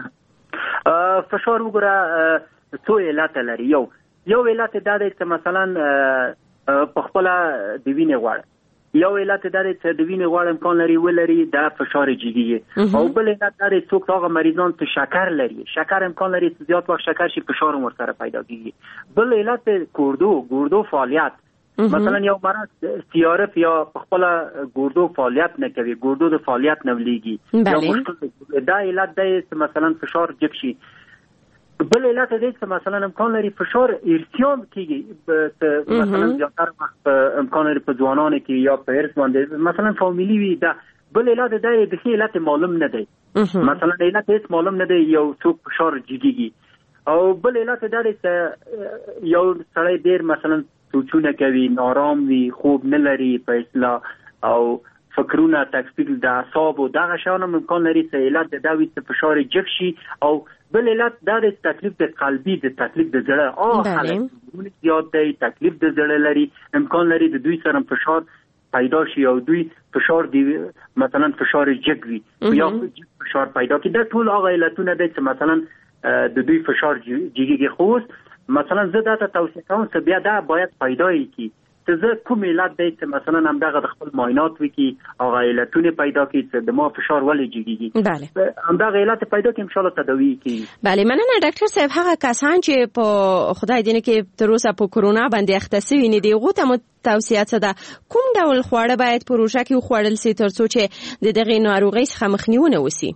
فشار وګوره څو علت لري. یو علت دا دی چې مثلا په خپل د وینې غوړ، یو علت دا دی چې د وینې غوړ امکان لري ولري دا فشار جدي. او بل علت دا دی څوک هغه مریضان چې شکر لري، شکر امکان لري چې زیات وخت شکر شي، فشار هم ورسره پیدا کیږي. بل علت ګردو فعالیت، مثلا یو مرض CRF یا په خپل ګردو فعالیت نه کوي، ګردو د فعالیت نه ولېږي، یا مشکل دا علت دی چې مثلا فشار جګ شي. بل علت دی چې مثلا امکان لري فشار ارثیام کیږي، مثلا زیاتره وخت امکان لري په ځوانانو کې یا په ارث باندې مثلا فامیلی وي. دا بل علت دی د علت معلوم نه دی، مثلا علت هیڅ معلوم نه دی، یو څوک فشار جګیږي. او بل علت دا دی چې یو سړی ډیر مثلا سوچونه کوي، نارام وي، خوب نه لري په اصطلاح، او فکرونه تکفیل د اعصاب او دغه شیان امکان لري چې علت دا وي چې فشار جګ شي. او بل علت دا د تکلیف د قلبي، د تکلیف د زړه، خلک زیات دی تکلیف د زړه لري، امکان لري د دوی سره فشار پیدا شي او دوی فشار دی مثلا فشار جګ وي یا فشار پیدا کی. دا ټول هغه علتونه دي چې مثلا د دوی فشار جګیږي. خو مثلا زه دا توصیه کوم چې بیا دا باید پیدا کی چې زه کوم علت دی چې مثلا همدغه د خپل معاینات وکي، هغه علتونه پیدا کړي چې د ما فشار ولې جګیږي. بله. همدغه علت پیدا کړي ان شاء الله تداوی کړي. بله مننه ډاکټر صاحب. هغه کسان چې په خدای دې نه کې تر اوسه په کرونا باندې اخته شوي نه دي، هغو ته مو توصیه څه ده؟ کوم ډول خواړه باید په روژه کې وخوړل شي تر څو چې د دغې ناروغۍ څخه مخنیوی وشي؟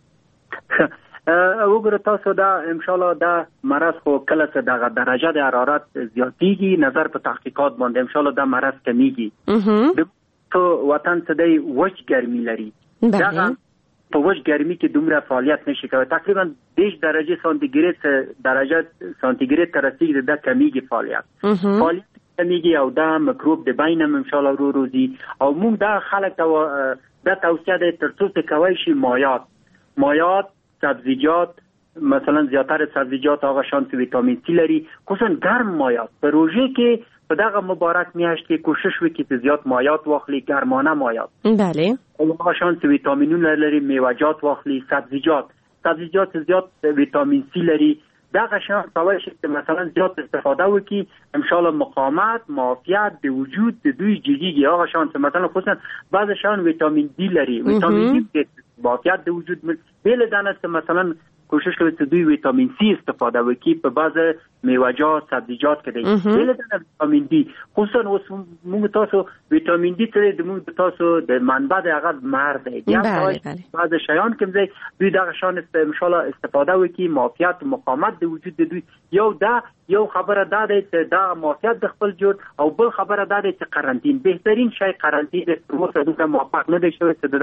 وګوره تاسو دا ان شاء الله دا مرض خو کله چې دغه درجه د حرارت زیاتیږي، نظر په تحقیقات باندې ان شاء الله دا مرض کمیږي. د وطن څخه دی وچ ګرمي لري، دا په وچ ګرمي کې دومره فعالیت نشي کوي، تقریبا 10 درجه سانتیګریډ ته رسیږي، دا کمیږي فعالیت کمیږي او دا مکروب د بینم ان شاء الله روزي. او موږ دا خلک دا توصیه ده تر څو چې کوي شي مایات سبزیجات، مثلا زیاتره سبزیجات هغه شان چې ویټامین سی لري، خصوصا ګرم مایات. په روژه کې په دغه مبارک میاشت کې کوشش وکړئ چې زیات مایات واخلي، ګرمانه مایات. بله. او هغه شان چې ویټامینونه لري، میوه‌جات واخلي، سبزیجات زیات ویټامین سی لري. دغه شان کولی شي چې مثلا زیات استفاده وکړي، ان شاء الله مقاومت، معافیت د وجود د دوی جګیږي. هغه شان چې مثلا خصوصا بعض شان ویټامین دی لري، ویټامین دی معافیت د وجود بل دانه چې مثلا کوشش کوي چې دوی ویټامین سی استفاده وکړي په بعض میوه‌جات، سبزیجات کې دی. بل دانه ویټامین دی خصوصا اوس موږ تاسو ویټامین دی ته د موږ تاسو د منبع د هغه مار دی. بعض شیان کوم دوی دغه شان ان شاء الله استفاده وکړي، معافیت او مقاومت د وجود د دوی. یو خبره دا دی چې دا معافیت د خپل جوړ، او بل خبره دا دی چې قرنطین بهترین شی قرنطین اوس دغه موافق نه دی شوی چې دا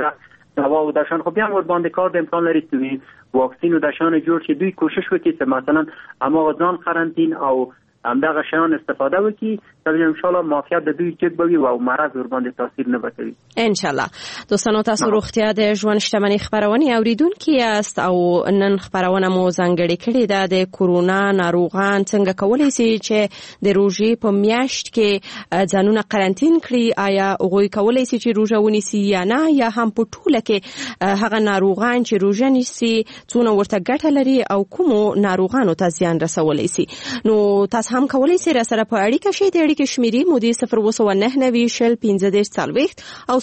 او د شان خو بیا ور باندې کار د امکان لري چې واکسین د شان جوړ شي دوی کوشش وکړي چې مثلا امو ځان قرنطین او همدغه شیان استفاده وکړي چې ان شاء الله معافیت د دوی جګ بوي او مرض ور باندې تاثیر نه وکړي ان شاء الله. دوستانو تاسو روغتیا د ژوند شتمنۍ خبرونه اوریدونکي است او نن خبرونه مو ځانګړې کړې ده د کورونا ناروغان څنګه کولای شي چې د روژې په میاشت کې ځانونه قرنطین کړي، آیا هغوی کولای شي چې روژه ونیسي یا نه، یا هم په ټوله کې هغه ناروغان چې روژه نیسي څونه ورته ګټه لري او کومو ناروغانو ته زیان رسولای شي. نو تاسو هم کولای شئ را سره په اړیکه شئ. د اړیکې شمیرې مو د 02990 شل 1540 او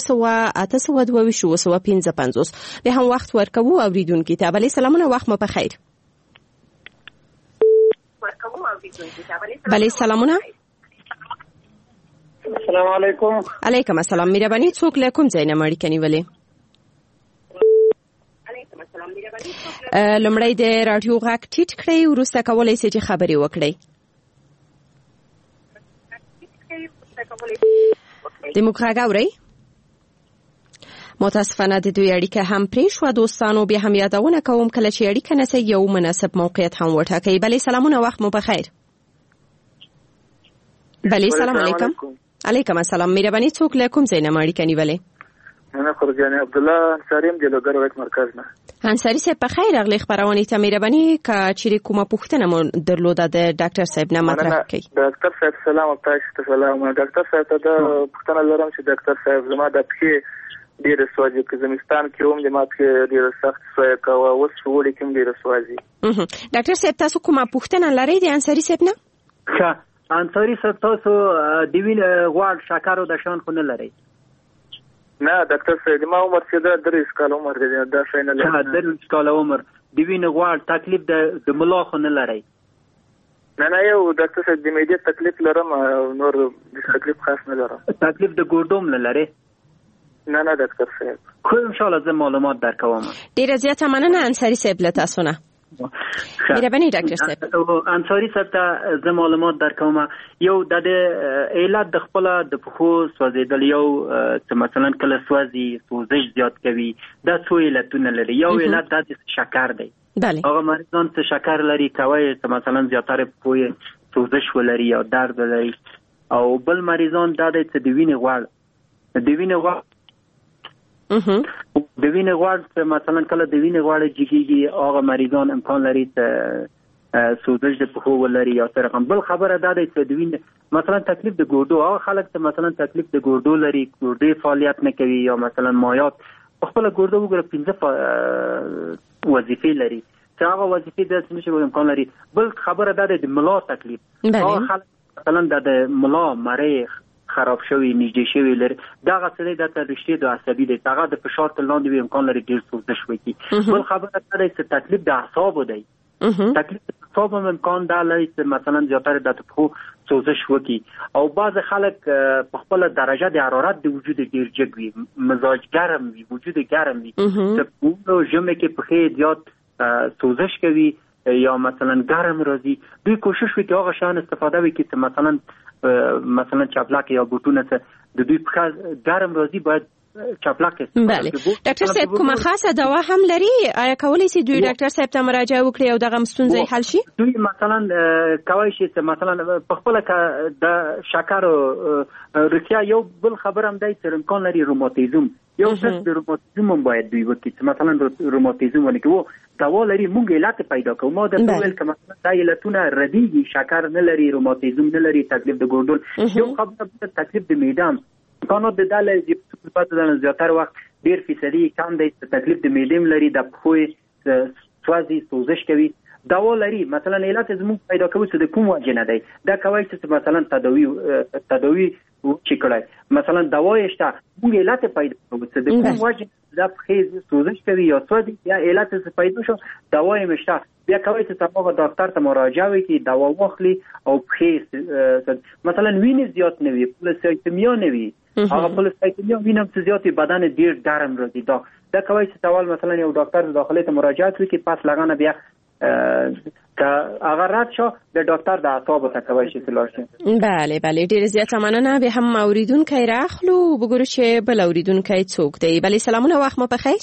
02822 به هم وخت ورکوو اوریدونکو ته. بله سلامونه، وخت مو بخیر. بله سلامونه. السلام علیکم. علیکم السلام. مهرباني څوک له کوم ځای نه اړیکه نیولې؟ لمړی د رادیو غږ ټیټ کړئ، وروسته کولای شئ چې خبرې وکړئ. د موږ غږ اورئ؟ متاسفانه د دوی اړیکه هم پرې شوه. دوستانو بیا هم یادونه کوم کله چې اړیکه نسئ یو مناسب موقعیت هم وټاکئ. بلې سلامونه، وخت مو بخیر. بلې سلام علیکم. علیکم السلام. مهرباني څوک له کوم ځای نه اړیکه نیولې؟ انا خرجاني عبد الله انصاري ام جلوګر وایت مرکز نه. انصاري صاحب په خیر راغلی. خبرونه ته مهرباني کا چې کومه پوښتنه مو درلوده د ډاکټر صاحب نه مطرح کړئ. ډاکټر صاحب سلام او تاسو ته سلام. ډاکټر صاحب ته د پوښتنه لرم چې ډاکټر صاحب زما د پښې ډېر سوځي، چې زمستان کې هم د ما پښې ډېر سخت سوځي او اوس وړي کې ډېر سوځي. ډاکټر صاحب تاسو کومه پوښتنه لرئ د انصاري صاحب نه؟ ښه، انصاري صاحب تاسو د وینې غوړ شکر او د شان خو نه لرئ؟ نه ډاکټر صاحب ما عمر چې دا 30 کال عمر دی، دا شي نه لري. 30 کال عمر د وینې غوړ تکلیف د ملا خو نه لري؟ نه یو ډاکټر صاحب د معدې تکلیف لرم، نور د تکلیف خاص نه لرم. تکلیف د ګردوم نه لري؟ نه ډاکټر صاحب. خو ان شاء الله زه معلومات درکوم. ډیره زیاته مننه انصاري صاحب له تاسو نه. مهرباني ډاکټر صاحب. انصاري صاحب ته زه معلومات درکوم. یو د علت د خپل د پخو سوځیدل، یو چې مثلا کله سوزش زیات کوي، دا څو علتونه لري. یو علت د شکر دی. بله. هغه مریضان چې شکر لري کوي چې مثلا زیاتره پوی سوزش ولري یا درد ولري، او بل مریضان دا دی چې د وینې غوړ د وینې غوړ مثلا کله د وینې غوړ جګیږي، هغه مریضان امکان لري چې سوزش د پښو ولري یا څه رقم. بل خبره دا ده چې د وینې مثلا تکلیف د ګردو، هغه خلک چې مثلا تکلیف د ګردو لري، ګردې فعالیت نه کوي، یا مثلا مایات خپل ګردو وګوره 15 وظیفې لري چې هغه وظیفې د څه امکان لري. بل خبره دا ده د ملا تکلیف، هغه خلک مثلا د ملا مریخ خراب شوی نږدې شوی لري، دا غسلې د رشتې د عصبي د هغه د فشار تلاندې وي امکان لري ډیر سوزش وکړي. بل خبره دا ده چې تکلیف د اعصابو دی. تکلیف د اعصابو امکان دا لري چې مثلا زیاتره د تخو سوزش وکړي، او بعض خلک په خپل درجه د حرارت د وجود ډیر جګ وي، مزاج ګرم وي، وجود ګرم وي، چې په ژمي کې پخې زیات سوزش کوي یا مثلا ګرم راځي. دوی کوشش وکړي هغه شان استفاده وکړي چې مثلا چاپلاک یا بوټونه څه د دوی په ګرم راځي باید چاپلاک. بله. ډاکټر صاحب کومه خاصه دوا هم لري؟ آیا کولی شي دوی ډاکټر صاحب ته مراجعه وکړي او دغه ستونزې حل شي؟ دوی مثلا کولی شي چې مثلا په خپل د شکر رکیا. یو بل خبر هم دی چې امکان لري روماتیزم، یو څه د روماتیزم هم باید دوی وکړي چې مثلا روماتیزم ولکه وو دوا لري، مونږ علت پیدا کوو. ما د ویل که مثلا دا علتونه ردیږي، شکر نه لري، روماتیزم نه لري، تکلیف د ګردون، یو خبره تکلیف د معده امکانات د داله د پاتې د زیاتره وخت 1% کم دی، تکلیف د معده لري، د پښو سوځي سوزش کوي، دوا لري. مثلا علت زموږ پیدا کوو چې د کوم وجه نه دی، دا کوي چې مثلا تداوی چې کړای مثلا دوا یشته، موږ علت پیدا کوو چې د کوم وجه د پښې سوزش کوي یا سوځي، یا علت پیدا شو دوا یې مشته، بیا کوي چې تاسو ډاکټر ته مراجعه وکړي، دوا واخلي او پښې مثلا وینې زیات نه وي، پلاسیمیا نه وي، هغه پلاسیمیا وینم چې زیات بدن ډیر ګرم راځي، دا کوي چې تاسو مثلا یو ډاکټر داخله ته مراجعه وکړي، پس لغانه بیا که هغه رد شو د ډاکټر د اعصابو ته کوي چې تلاش شي. بله ډېر زیات مننه. به هم اوریدونکو راخلو وګورو چې بل اوریدونکو څوک دی. بله سلامونه وخت مو بخیر.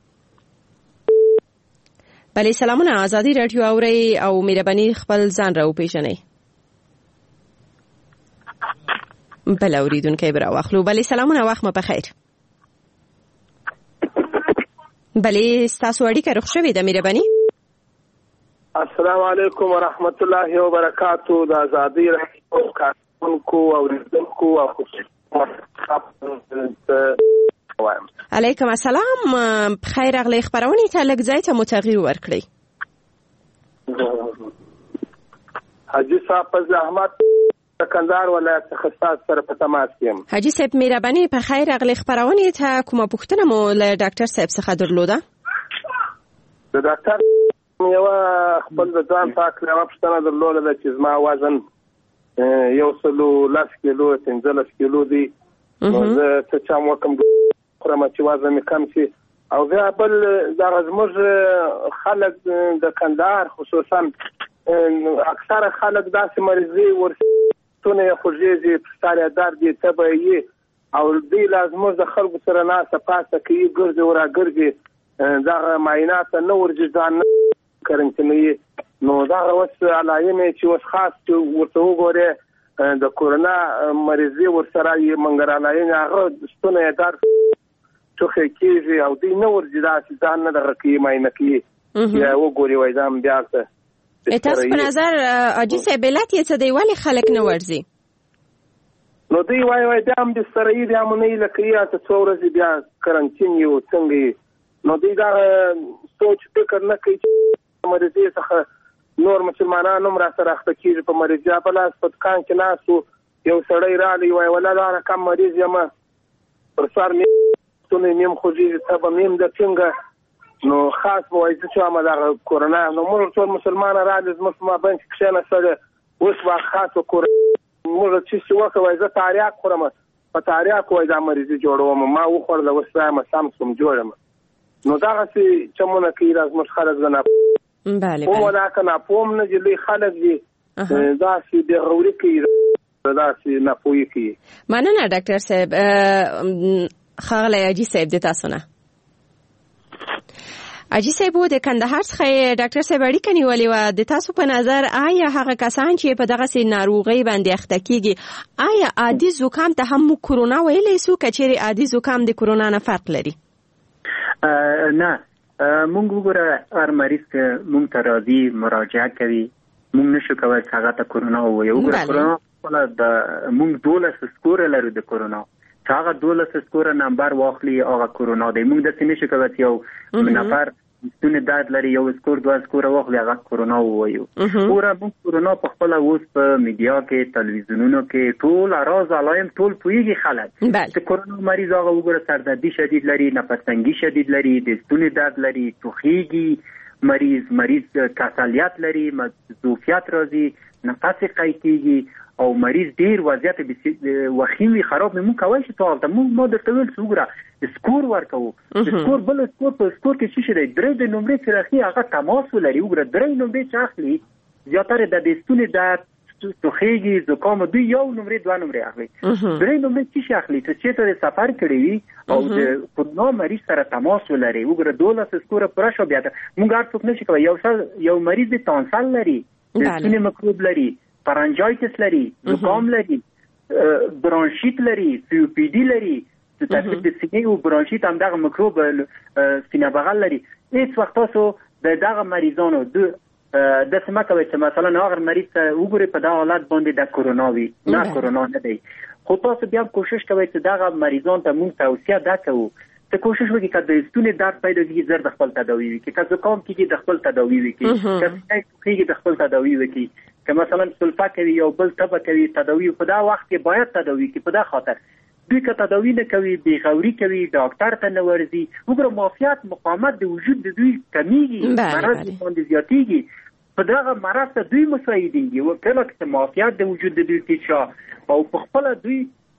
بله سلامونه آزادي رادیو اوري او مهرباني خپل ځان را وپیژنئ. بله اوریدونکو برا واخلو. بله سلامونه وخت مو بخیر. بله ستاسو اړیکه روغ شوې ده مهرباني. السلام علیکم ورحمت الله وبرکاتو. د آزادي رادیو کارکونکو او اوریدونکو او علیکم السلام. خیر اغلی خبرونې ته لږ ځای ته مو تغییر ورکړئ. حاجی صاحب فضل احمد کندهار ولایت څخه ستاسو سره په تماس یم. حاجی صاحب مهرباني په خیر اغلی خبرونې ته کومه پوښتنه مو له ډاکټر صاحب څخه درلوده؟ د ډاکټر یو خپل د ځان پاک یوه پوښتنه درلوده ده چې زما وزن 110 کیلو 15 کیلو دی. نو زه څه چم وکم خورم چې وزن مې کم شي. او بیا بل دغه زموږ خلک د کندهار خصوصا اکثره خلک داسې مریضي ورسونه خوږېږي پښتانه درد یې تبه یې او دوی لازموږ د خلکو سره ناسته پاسته کوي ګرځي ورا ګرځي دغه معاینات نه ورځي ځان کرنټینوي. نو دغه اوس علایمې چې اوس خاص ورته وګورې د کورونا مریضي ورسره یې منګر علایمې هغه ستونه یې درد ټوخی کېږي او دوی نه ورځي داسې ځان نه دغه کوي معاینه کوي یا وګوري وایي دا هم بیا څه. تاسو په نظر حاجي صاحب علت یې څه دی ولې خلک نه ورځي؟ نو دوی وایي بیا هم بستره یي بیا هم نه یې لکه یا څه څو ورځې بیا کرنټین یو څنګه یي. نو دوی دا سوچ فکر نه کوي چې مریضۍ څخه نور مسلمانان هم را سره اخته کېږي په مریضیا. بله په دکان کې ناست و یو سړی رالی وایي ولا دا رقم مریض یم پر سر ستونی مې هم خوږېږي تبه مې هم ده څنګه. نو خاص به وایي زه چې وایم دغه کورونا. نو موږ ټول مسلمانه رالي زموږ په مابین کې کښېنستلې اوس به خاص موږ چې څه وکړو وایي زه تاریاک خورم په تاریاک وایي دا مریضي جوړوم ما وخوړله اوس وایم سم سم جوړ یم. نو دغسې چمونه کوي دا زموږ خلک زه ناپوم ولا که ناپوم نه دي لوی خلک دي داسې بېغوري کوي داسې ناپوهي کوي. مننه ډاکټر صاحب. ښاغلی حاجي صاحب د تاسو نه. حاجي صاحب د کندهار څخه ډاکټر صاحب اړیکه نیولې وه. د تاسو په نظر آیا هغه کسان چې په دغسې ناروغۍ باندې اخته کېږي آیا عادي زکام ته هم موږ کورونا ویلی سو که چیرې عادي زکام د کورونا نه فرق لري؟ نه مونږ وګوره هر مریض که مونږ ته راځي مراجعه کوي مونږ نشو کولی چې هغه ته کورونا ووایو. وګوره کورونا خپله مونږ 12 سکوره لرو د کورونا چې هغه 12 سکوره نمبر واخلي هغه کورونا دی. مونږ داسې نشو کولی چې یو نفر ستونی درد لري یو سکور 2 سکوره واخلي هغه کورونا ووایو. وګوره مونږ کورونا په خپله اوس په میډیا کې تلویزیونونو کې ټول راز علایم ټول پوهېږي خلک چې کورونا مریض هغه وګوره سردردي شدید لري نفس تنګي شدید لري د ستوني درد لري ټوخېږي مریض کسلیت لري ضعفیت راځي نفس یې قید کېږي او مریض ډیر وضعیت وخیم وي خراب مې مونږ کولی شي ته مونږ ما درته ویل چې وګوره سکور ورکوو. سکور بل سکور په سکور کې څه شی دی 3 د نمرې چې راخلي هغه تماس ولري. وګوره 3 نمرې چې اخلي زیاتره د ستوني درد ټوخېږي زکام دوی یو نمرې 2 نمرې اخلي. 3 نمرې څه شي اخلي چې چېرته سفر کړی وي او د کورونا مریض سره تماس ولري. وګوره 12 سکوره پوره شو بیا مونږ هر څوک نشي کولی. یو مریض د تانسل لري د ستوني مکروب لري پرنجایتس لري زکام لري برانشیت لري COPD لري تکلیف د سینې او برانشیت هم دغه مکروب سینه بغل لري. هیڅ وخت تاسو دغه مریضانو داسې مه کوئ چې مثلا هغه مریض ته وګورئ په دغه حالت باندې د کورونا وي. نه کورونا نه دی خو تاسو بیا کوشش کوئ چې دغه مریضان ته مونږ توصیه دا کوو ته کوشش وکړي که د ستوني درد پیدا کېږي زر د خپل تداوي وکړي که زکام کېږي د خپل تداوي وکړي که سینه ټوخېږي د خپل تداوي وکړي که مثلا سلفه کوي یا بل تبه کوي تداوي په دا وخت کې باید تداوي کړي. په دا خاطر دوی که تداوي نه کوي بېغوري کوي ډاکټر ته نه ورځي وګوره معافیت مقاومت د وجود د دوی کمیږي مرض باندې زیاتېږي په دغه مرض ته دوی مساعدېږي. کله چې معافیت د وجود د دوی ټیټ شو او په خپله دوی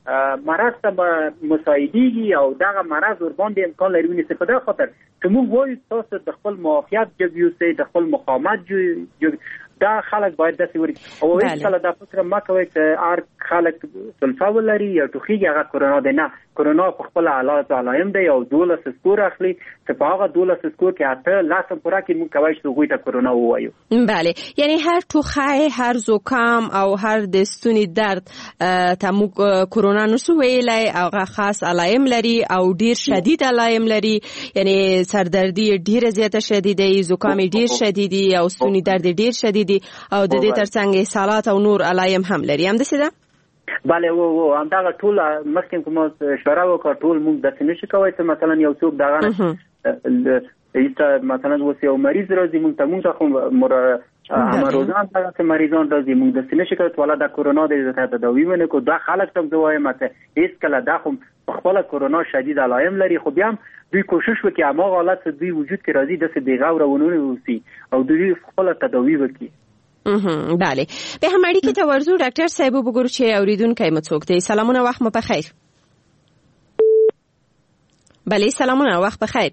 مرض ته مساعدېږي او دغه مرض ور باندې امکان لري ونیسي. په دغه خاطر چې موږ وایو تاسو د خپل معافیت جوړ یوسئ، د خپل مقاومت جوړ، دا خلک باید داسې ورکړي او هیڅ کله دا فکر مه کوئ چې هر خلک سلفه ولري یا ټوخیږي هغه کرونا دی. نه، کرونا په خپل علایم دی او 12 سکور اخلي چې په هغه 12 سکور کې اته لاسم پوره کې موږ کولی شو هغوی ته کرونا ووایو. بله، یعنی هر ټوخی، هر زکام او هر د ستوني درد ته موږ کرونا نشو ویلی، هغه خاص علایم لري او ډیر شدید علایم لري، یعنی سردردی ډیره زیاته شدیده، زکام ډیر شدیدی او ستوني درد ډیر شدید او د دې ترڅنګ سالات او نور علایم هم لري. هم دسه ده؟ بله، و همدغه ټول مخکې کوم اشاره وکړه، ټول موږ داسې نشو کولی چې مثلا یو څوک دغه ایسته مثلا اوس یو مریض راځي موږ ته خو همه روزان دغه مریضان راځي، موږ داسې نشو کولی چې والا د کرونا د تداوی ونه کو. دا خلک ته زه وایم چې هیڅ کله دا خو خپل کرونا شدید علایم لري، خو بیا هم دوی کوشش وکړي هغه حالت چې دوی وجود کې راځي داسې بېغوره ونه اوسي او دوی خپل تداوی وکړي. بله، به هم اړیکې ته ورځو. ډاکټر صاحب وګورو چې اوریدونکی مو څوک دی. سلامونه، وخت مو بخیر. بله، سلامونه، وخت بخیر.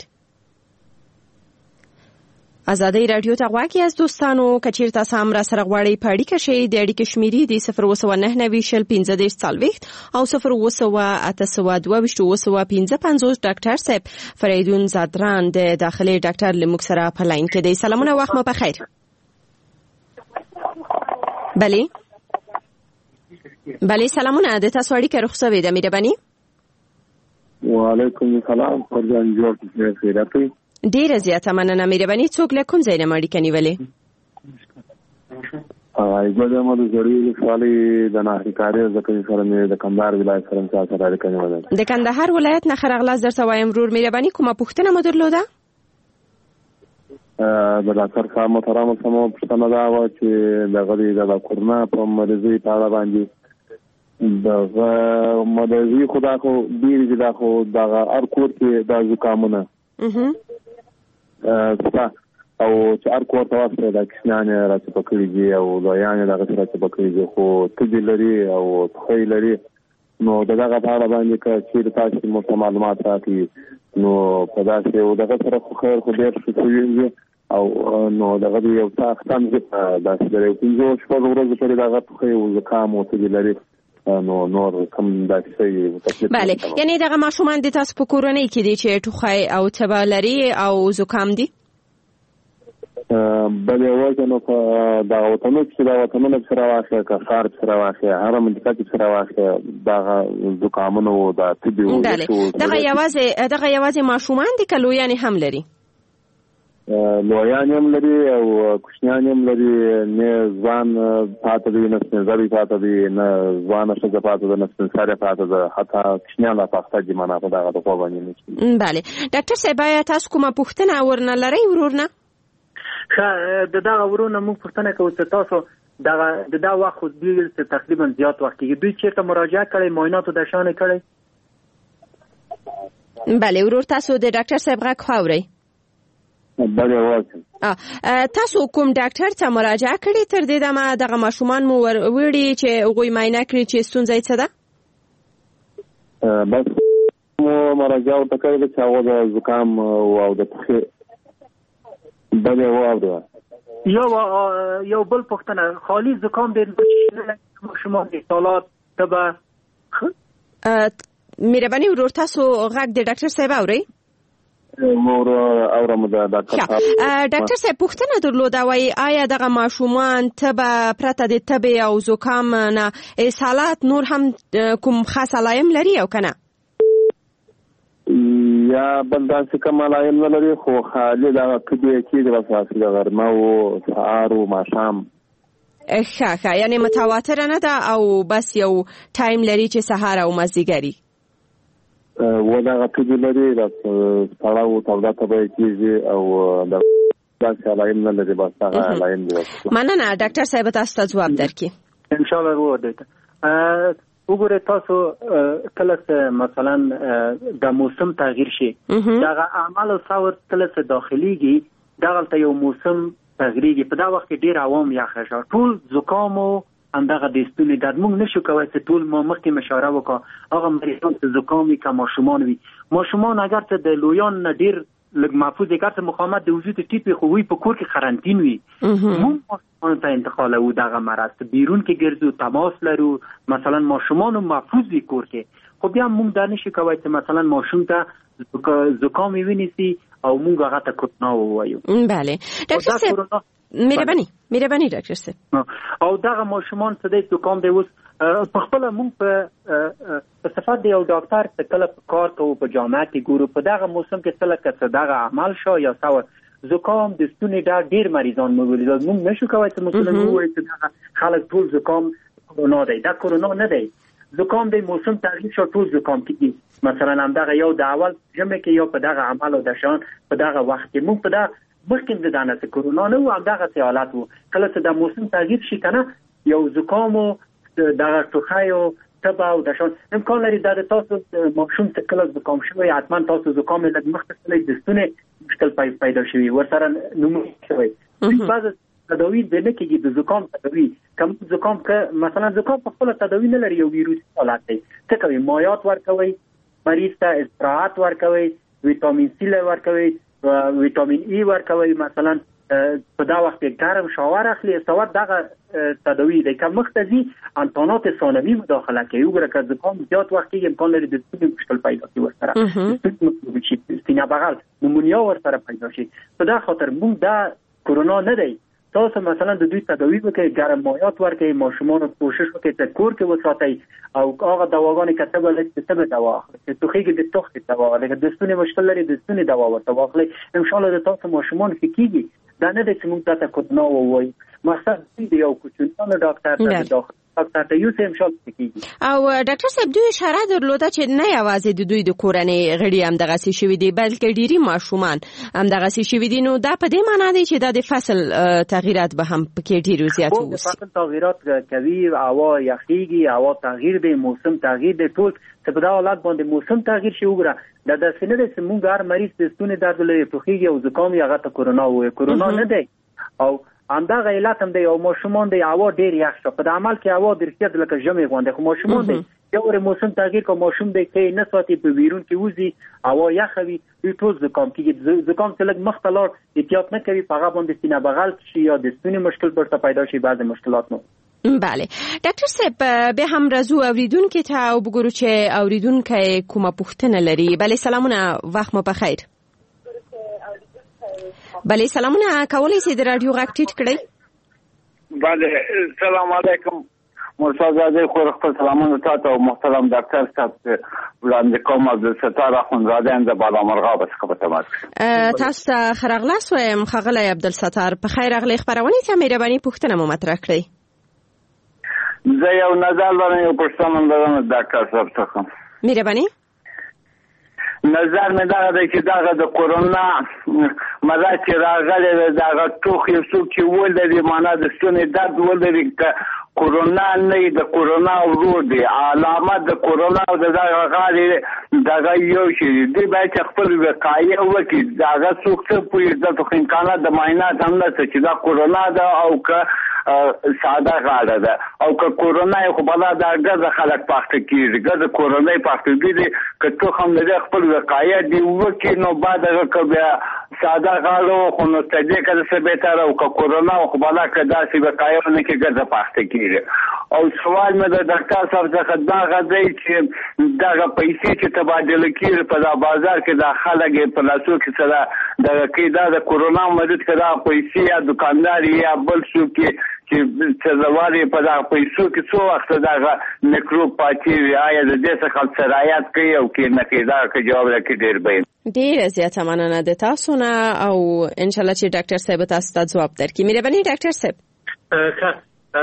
آزادی رادیو ته غواړي از دوستانو کچیر تاسو هم را سره غواړي په اړیکه شي. د اړیکې شمیرې د 029901540 او 0288225 ډاکټر صاحب فریدون زادران د داخلي ډاکټر لمک سره په لاین کې دی. سلامونه، وخت مو بخیر. بله سلامونه، د تاسو اړیکه رخصوي د مهرباني. وعلیکم السلام، فرجان جوړ خیراتي. ډیره زیاته مننه مهرباني. څوک له کوم ځای نه اړیکه نیولې؟ ایجاده مو د زړی خالي د ناهریکاري ځکه سره مې د کندهار ولایت سره اړیکه نیولې. د کندهار ولایت نه خرغلاس درته وایم ورور مهرباني، کومه پوښتنه مو درلوده؟ د ډاکټر صاحب محترم سمو پوښتنه دا و چې دغه د کرونا په مریضي په اړه باندې دغه مریضي خدا خو ډیر دا خو دغه هر کور کې د زکامونه او چې هر کور ته واسطه د کښنان راځي په کلیږي او لویان دغه سره په کلیږي خو تدې لري او خې لري. نو دغه په اړه باندې چې تاسو مو معلومات راکړي نو په داسې او دغه سره خو خیر خو ډیر څه ویل او نو دغه یو څه ختم چې داسې درې کوم شپږ ورځې پرې دغه خو زکام او تدې لري نو نور کوم داسې. بله، یعنی دغه ماشومان د تاسو په کورنۍ کې دي چې ټوخی او تبه لري او زکام دي؟ بله وزنو په دغه وطنو کې دا وطنونه سره واخله که ښار سره واخله هر منطقه کې سره واخله دغه زکامونه او د تبې او دغه یوازې ماشومان دي که لویان هم لري؟ لویان هم لري او کوچنیان هم لري، نه ځوان پاتې دي نه سپینزري پاتې دي نه ځوانه ښځه پاتې ده نه سپینسرې پاتې ده، حتی کوچنیان لا پاخته دي معنا په دغه د خوا باندې نه. بله ډاکټر صاحب آیا تاسو کومه پوښتنه ورنه لرئ ورور نه؟ ښه، د دغه ورونه موږ پوښتنه کوو چې تاسو د دا وخت خو دوی تقریبا زیات وخت کېږي، دوی چېرته مراجعه کړی، معایناتو د شانې کړی؟ بله ورور، تاسو د ډاکټر صاحب غږ اورئ؟ بله وایم. تاسو کوم ډاکټر ته مراجعه کړې تر دې دمه؟ دغه ماشومان مو وړي چې هغوی معاینه کړي چې ستونزه یې څه ده؟ بس مو مراجعه ورته کړې ده چې هغه د زکام او د ټوخي. بله واورم. یو بل پوښتنه، خالي زکام د ماشومان د سالات تبه مهرباني ورور تاسو غږ د ډاکټر صاحب اورئ؟ مور اورم د ډاکټر صاحب. ډاکټر صاحب پوښتنه درلوده، وایي آیا دغه ماشومان تبه پرته د تبې او زکام نه اسهالات نور هم کوم خاص علایم لري او کنه؟ یا بل داسې کوم علایم نه لري خو خالي دغه تبې کېږي بس د غرمه او سهار او ماښام. ښه، یعنی متواتره نه ده او بس یو ټایم لري چې سهار او مازدیګري و دغه تبې لري د سړه او توده تبه کېږي او داسې علایم نه لري بس هغه علایم دي. مننه ډاکټر صاحب، تاسو ته ځواب درکړي انشاءالله. وګورئ تاسو کله چې مثلا د موسم تغییر شي دغه اعمال او ثور کله چې داخليږي دغه یو موسم تغییرږي، په دا وخت کې ډیر عوام یخ شي، ټول زکام او همدغه د ستوني درد موږ نشو کولی چې ټول ما مخکې مشوره وکړو هغه مریضان چې زکام وي که ماشومان وي ماشومان اگر ته د لویان نه ډېر لږ محفوظ دي که مقاومت د وجود ټیټ وي خو وي په کور کې قرنطین وي موږ ماشومانو ته انتقالوو دغه مرض بیرون کې ګرځو تماس لرو مثلا ماشومان محفوظ وي کور کې خو بیا موږ دا نشو کولی چې مثلا ماشوم ته زکام ونیسي او موږ هغه ته کرونا ووایو. بله ډاکټر صاحب مهرباني ډاکټر صاحب او دغه ماشومان څه دی زکام دی اوس په خپله موږ په صفت د یو ډاکټر څه کله په کار کوو په جامعه کې ګورو په دغه موسم کې څه لکه څه دغه عمل شو یا څه زکام د ستوني ډېر مریضان مو ولیدل موږ نشو کولی چې مثلا ووایو چې دغه خلک ټول زکام کرونا دی دا کرونا نه دی زکام دی موسم تغییر شو ټول زکام کېږي مثلا همدغه یو د اول ژمي کې یو په دغه عمل او د شان په دغه وخت کې موږ په دغه مخکې د دانه چې کرونا نه و همدغه څه حالت و کله چې د موسم تغییر شي که نه یو زکام و دغه ټوخی و تبه او د شان امکان لري دا د تاسو ماشوم چې کله زکام شوی حتما تاسو زکام یې لږ مخکې تللی د ستوني مشکل پیدا شوي ورسره نومونه شوی بعض تداوی د نه کېږي د زکام تداوی کم زکام که مثلا زکام په خپله تداوی نه لري یو ویروسي حالت دی څه کوي مایات ورکوي مریض ته استراحت ورکوي ویټامین سی ورکوي ویټامین ای ورکوي مثلا په دا وخت کې ګرم شاور اخلي استوار دغه تداوی دی که مخته ځي انتانات ثانوي مداخله کوي وګوره که زکام زیات وخت کېږي امکان لري د ستوني مشکل پیدا شي ورسره سینه بغل نمونیا ورسره پیدا شي په دا خاطر موږ دا کرونا نه دی تاسو مثلا د دوی تداوی وکړئ ګرم مایات ورکړئ ماشومانو کوشش وکړئ چې کور کې وساتئ او هغه دواګانې که څه به لري چې څه به دوا اخلئ چې ټوخیږي د ټوخې دوا واخلئ د ستوني مشکل لري د ستوني دوا ورته واخلئ انشاءالله د تاسو ماشومان ښه کېږي دا نه دی چې موږ تاته کرونا ووایو مقصد دی یو کوچنیانو ډاکټر ته داخل ډاکټر یو سم شال کېږي او ډاکټر صاحب دوی اشاره درلوده چې نه یوازې د دوی د کورنۍ غړي هم دغه سي شوي دي بلکې ډيري ماشومان هم دغه سي شوي دي نو دا په دې معنی دی چې د فصل تغیرات به هم پکې ډیر زیات وي فصل تغیرات کوي هوا یخیږي هوا تغییر دی موسم تغییر دی ټول چې په دا حالت باندې موسم تغییر شي وګوره دا داسې نه دی چې موږ هر مریض د ستوني درد لري ټوخیږي او زکام یې هغه ته کرونا وایي کرونا نه دی او همدغه علت هم دی او ماشومان دی هوا ډېر یخ شو په د عمل کې هوا د رښتیا لکه ژمي غوندې خو ماشومان دی یو موسم تغییر کو ماشوم دی کې نه ساتي په بیرون کې وځي هوا یخه وي دوی ټول زکام کېږي زکام چې لږ مخته لاړ احتیاط نه کوي په هغه باندې سینه بغل شي یا د ستوني مشکل ورته پیدا شي بعضې مشکلات نو بله ډاکټر صاحب به هم راځو اوریدونکو ته او وګورو چې اوریدونکو کومه پوښتنه لري بله سلامونه وخت مو بخیر بله سلامونه کولای شئ د رادیو غږ ټیټ کړئ بله سلام علیکم مرتضی خور خپل سلامونه تاسو او محترم ډاکټر صاحب وړاندې کوم عبدالستار اخوندزاده د بالامرغاب څخه په تماس تاسو خرغلاس وایم خغلی عبدالستار په خیر اغلی خبرونه ته مهرباني پوښتنه مو مطرح کړئ زه یو نظر لرم یو پوښتنه لرم ډاکټر صاحب څخه مهرباني نظر مې دا دی چې دا د کورونا مرض چې راغلی دا ټوخی څوک چې ولري معنا د ستوني درد ولري کورونا نه د کورونا ورور دی علامات د کورونا او د غالي دغه یو شی دی باید خپل وقایع وکړي دا څوک څه پوي د امکانات د معاینات هم نه چې دا کورونا ده او که ساده غاړه ده او که کورونا خو بلا دا ګرځه خلک پاخته کیږي ګرځه کورونا پاخته کیږي که تو هم د خپل وقایع دی وکړي نو بعد هغه که ساده غاړه خو نو تدې کده څه بهتر او که کورونا خو بلا که داسې وقایع نه کې ګرځه پاخته کیږي او سوال مې د ډاکټر صاحب څخه دا غځي چې دا پیسې چې تبادله کیږي په بازار کې د خلک په لاسو کې سره د کېدا د کورونا مدد کړه پیسې یا دکاندار یا بل څوک چې څلوري په دا پیسو کې څو وخت دا میکروب پاتې وي آیا د دې څخه سرایت کوي او کې نه کېدا که جواب راکړي ډېر به ډېر زیاته مننه د تاسو نه او ان شاء الله چې ډاکټر صاحب تاسو ته ځواب درکړي مهرباني ډاکټر صاحب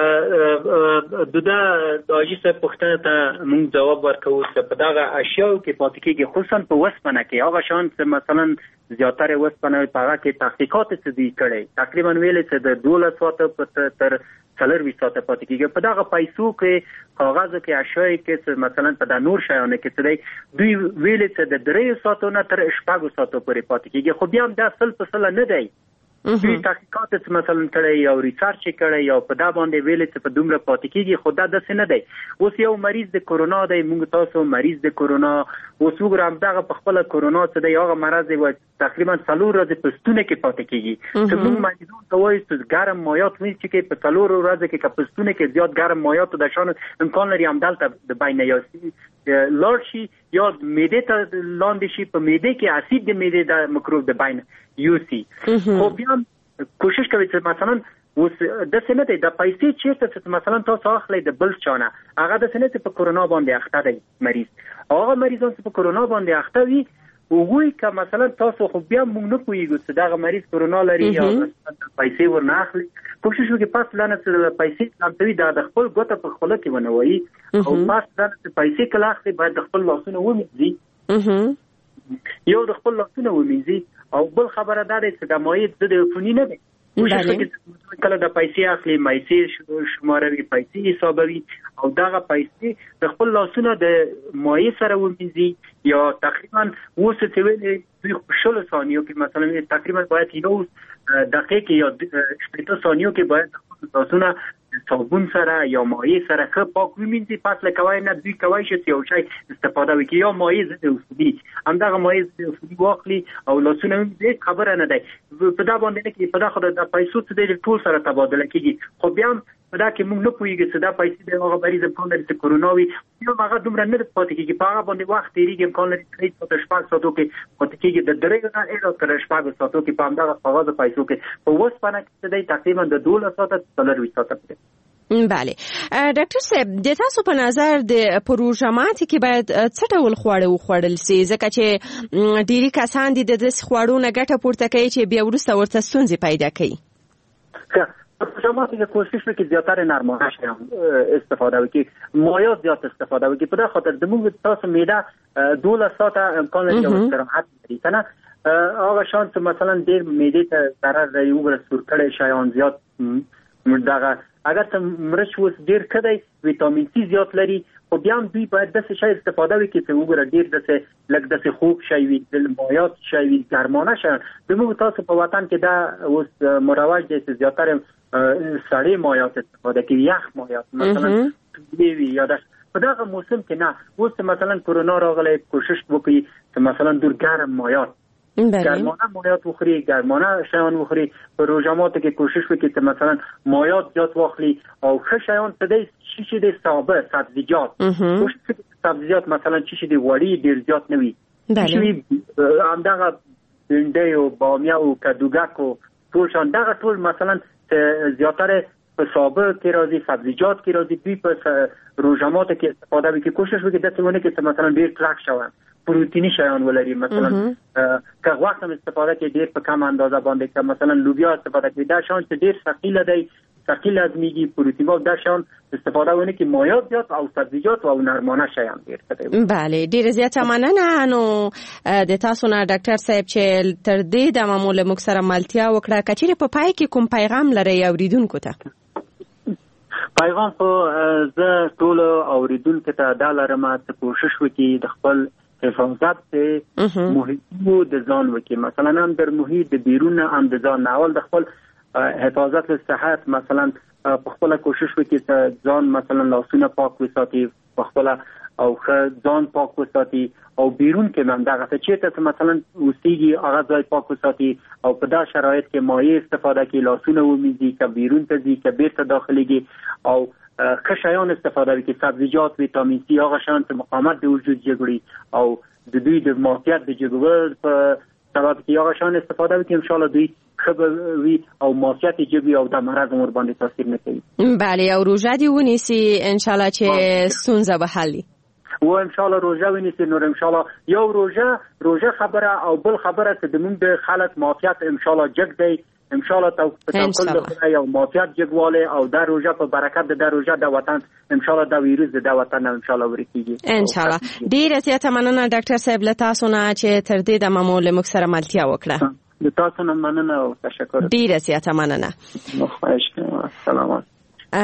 دا داجی صاحب پوښتنه ته موږ جواب ورکوو چې په دغه اشیاو کې پاتې کېږي خصوصا په وسپنه کې هغه شان چې مثلا زیاتره وسپنه په هغه کې تحقیقات څه دي کړي تقریبا ویلې چې د 12 ساعته تر 24 ساعته پاتې کېږي په دغه پیسو کې کاغذ کې اشیاء کې مثلا په د نور شیانو کې څه دوی ویلې چې د 3 ساعتونو تر 8 ساعتو پورې پاتې کېږي خو بیا هم دا 100% نه دی دوی تحقیقات مثلا کړي او ریسرچ کړي او په دا باندې ویل چې په دومره پاتې کیږي خو دا داسې نه دی. اوس یو مریض د کورونا دی، موږ تاسو مریض د کورونا اوس وګورم دغه په خپل کورونا څه دی هغه مرض دی تقریبا 4 ورځې په ستونه کې پاتې کیږي. چې موږ مریضان ته وایو چې ګرم مایات وایي چې په 4 ورځې کې په ستونه کې زیات ګرم مایات د شان امکان لري همدلته د بین یاسي لارشي یا معده ته لاندې شي، په معده کې اسید د معده د میکروب د بین یوسي. خو بیا کوشش کوي چې مثلا اوس د سنت د پیسې چې مثلا تاسو اخلي د بل چانه هغه د سنت په کورونا باندې اخته دی مریض، هغه مریضان چې په کورونا باندې اخته وي وګوي که مثلا تاسو خو بیا موږ نه پوهیږو چې دا مریض کورونا لري یا پیسې ورنه اخلي، کوشش وکړي پاس لانه چې پیسې لامتوي د خپل ګوته په خپل کې ونوي او پاس لانه چې پیسې کله اخلي باید د خپل لاسونه ومینځي، یو د خپل لاسونه ومینځي او بل خبره ده چې د مایع د عفونی نه دی کوشش وکړي کله د پیسې اخلي مایسې شماروي پیسې حسابوي او دغه پیسې د خپل لاسونه د مایع سره ومینځي یا تقریبا اوس چې ویلې دوی 15 ثانیو کې مثلا تقریبا باید یو دقیقه یا 15 ثانیو کې باید لاسونه صابون سره یا مایع سره ښه پاک ومینځي. پس لکوای نه دوی کوي چې یو شی استفاده وکړي یا مایع ضد عفونی همدغه مایع ضد عفونی واخلي او لاسونه دې خبره نه ده په دا باندې نه کې په دا خدای د پیسو څخه د ټول سره تبادله کیږي. خو بیا په دا کې موږ نه پوهیږو چې دا پیسې د هغه مریض امکان لري چې کورونا وي یا هغه دومره نه پاتې کیږي، په هغه باندې وخت تیریږي امکان لري چې په 4 ساعتو کې پاتې کیږي د 3 نه تر 4 ساعتو کې په همدغه کاغذ پیسو کې په وسپنه کې د تقریبا د 12 ساعته تر 20 ساعته. بله ډاکټر صاحب د تاسو په نظر د پروژامات کې باید څه ډول خواړه وخوړل شي ځکه چې ډیری کسان د دې خواړو نه ګټه پورته کوي چې بیا وروسته ورته ستونزې پیدا کوي؟ پروژامات کې کوشش وکړي زیاتره نرمانه شي استفاده وکړي، مایعات زیات استفاده وکړي، په دا خاطر د موږ تاسو معده 12 ساعته امکان لري او استراحت لري کنه هغه شان چې مثلا ډیر معده ته ضرر لري وګړه سور کړي شایان زیات دغه اگر ته مرچ وس ډیر کدی ویټامین سی زیات لري او بیا هم دوی باید د څه شی استفاده وکړي چې وګوره ډیر د څه لږ د څه خوب شي وي د مایعات شي وي ګرمانه شي. د موږ تاسو په وطن کې دا اوس مروج دي چې زیاتره سړې مایعات استفاده کوي، یخ مایعات مثلا دی یا د په دغه موسم کې نه اوس مثلا کورونا راغلی کوشش وکړي چې مثلا دور ګرم مایعات گرمانه مایعات وخوری، گرمانه شیان وخوری، په روزامات کې کوشش وکړي چې مثلا مایعات زیات واخلي او ښه شیان څه دي چې د سابه سبزیجات کوشش وکړي سبزیجات مثلا چې د وړي ډیر زیات نه وي چې همدغه بینډۍ او بامیه او کدوګک او ټول شان دغه ټول مثلا زیاتره په سابه کې راځي سبزیجات کې راځي دوی په روزامات کې استفاده وکړي کوشش وکړي داسې ونه کې چې مثلا ډیر کلک شوه پروتینی شیان ولري مثلا که وخت هم استفاده کې ډیر په کم اندازه باندې که مثلا لوبیا استفاده کوي دا شان چې ډیر ثقیل دی ثقیل از میگی پروتین او دا شان استفاده ونه کې مایعات زیات او سبزیجات او نرمانه شیان ډیر کړي. بله ډیر زیات مننه نو د تاسو نه ډاکټر صاحب چې تر دې د معمول مکسره ملتیا وکړه کچېره په پای کې کوم پیغام لري اوریدونکو ته؟ پیغام خو زه ټول اوریدونکو ته دا لرم چې کوشش وکړي د خپل حفاظت ته محیطو د ځان وکړي مثلا هم در محیط د بیرون هم د ځان اول د خپل حفاظت له صحت مثلا په خپل کوشش وکړي چې ځان مثلا لاسونه پاک وساتي په خپل او ځان پاک وساتي او بیرون کې هم دغه چې مثلا اوسېږي هغه ځای پاک وساتي او په دا شرایط کې مایع استفاده کوي لاسونه ومینځي که بیرون ته ځي که بیرته داخليږي او خشایان استفاده وکړي سبزیجات ویټامین سی هغه شان چې مقاومت د وجود جوړي او د دوی د معافیت د جوړولو په سبب کې هغه شان استفاده وکړي ان شاء الله دوی خبروي او معافیت جوړي او د مرض مور باندې تاثیر نه کوي. بله او روزه دی ونیسي ان شاء الله چې ستونزه به حل و ان شاء الله روزه ونیسي نور ان شاء الله یو روزه خبره او بل خبره چې د موږ خلک معافیت ان شاء الله جګ دی ان شاء الله توکل د خدای او معافیت جګواله او د روزه په برکت د روزه د وطن ان شاء الله د ویروس د وطن ان شاء الله ورکیږي ان شاء الله. ډیره زیاته مننه ډاکټر صاحب له تاسو نه چې تر دې د معمول مکسره ملتیا وکړه. د تاسو نه مننه او تشکر. ډیره زیاته مننه. خواهش کوم. سلامات.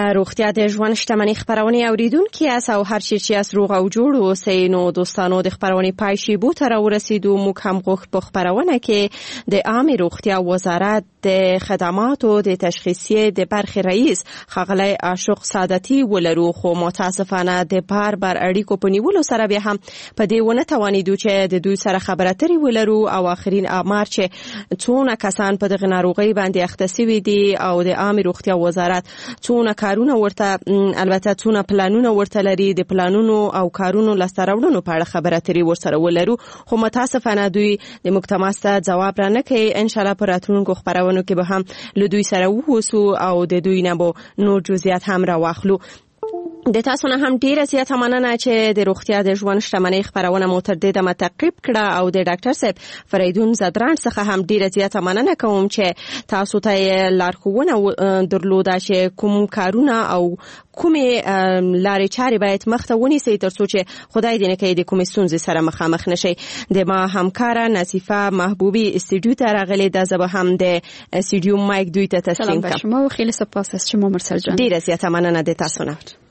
روغتیا د ژوند شتمنۍ خبرونه اوریدونکو اس او هر چی چې اس روغ او جوړ اوسئ. نو دوستانو د خبرونه پای شي بو تر ورسېدو موږ هم غوښ په خبرونه کې د عامه روغتیا وزارت د خدماتو د تشخیصي د برخې رئیس ښاغلی عاشق سعادتي ولرو، خو متاسفانه د بار اړیکو په نیولو سره به هم په دې ونه توانیدو چې د دوی سره خبرې اترې ولرو او اخرین امر چې څونه کسان په دغه ناروغي باندې اخته شوي دي او د عامه روغتیا وزارت څونه کارونه ورته البته څونه پلانونه ورته لري، د پلانونو او کارونو لستراوړنو په اړه خبرې اترې ورسره ولرو، خو متاسفانه دوی د مکتمسته جواب را نه کوي. ان شاء الله پر راتلونکو خبرونو کې به هم له دوی سره ووسو او د دوی نه به نور جزئیات هم را واخلو. د تاسو نه هم ډیره زیاته مننه چې د روغتیا د ژوند شتمنۍ خبرونه مو تر دې دمه تعقیب کړه او د ډاکټر صاحب فریدون زدران څخه هم ډیره زیاته مننه کوم چې تاسو ته لارښوونه درلوده چې کوم کارونه او کومې لارې چارې باید مخته ونیسئ ترڅو چې خدای دې نه کوي د کومې ستونزې سره مخامخ نشئ. د ما همکاره نصیفه محبوبی استودیو ته راغلې ده، زه به هم د استودیو مایک دوی ته تسلیم کړم. شما و خیلی سپاس از شما مرسل جان. ډیره زیاته مننه د تاسو نه.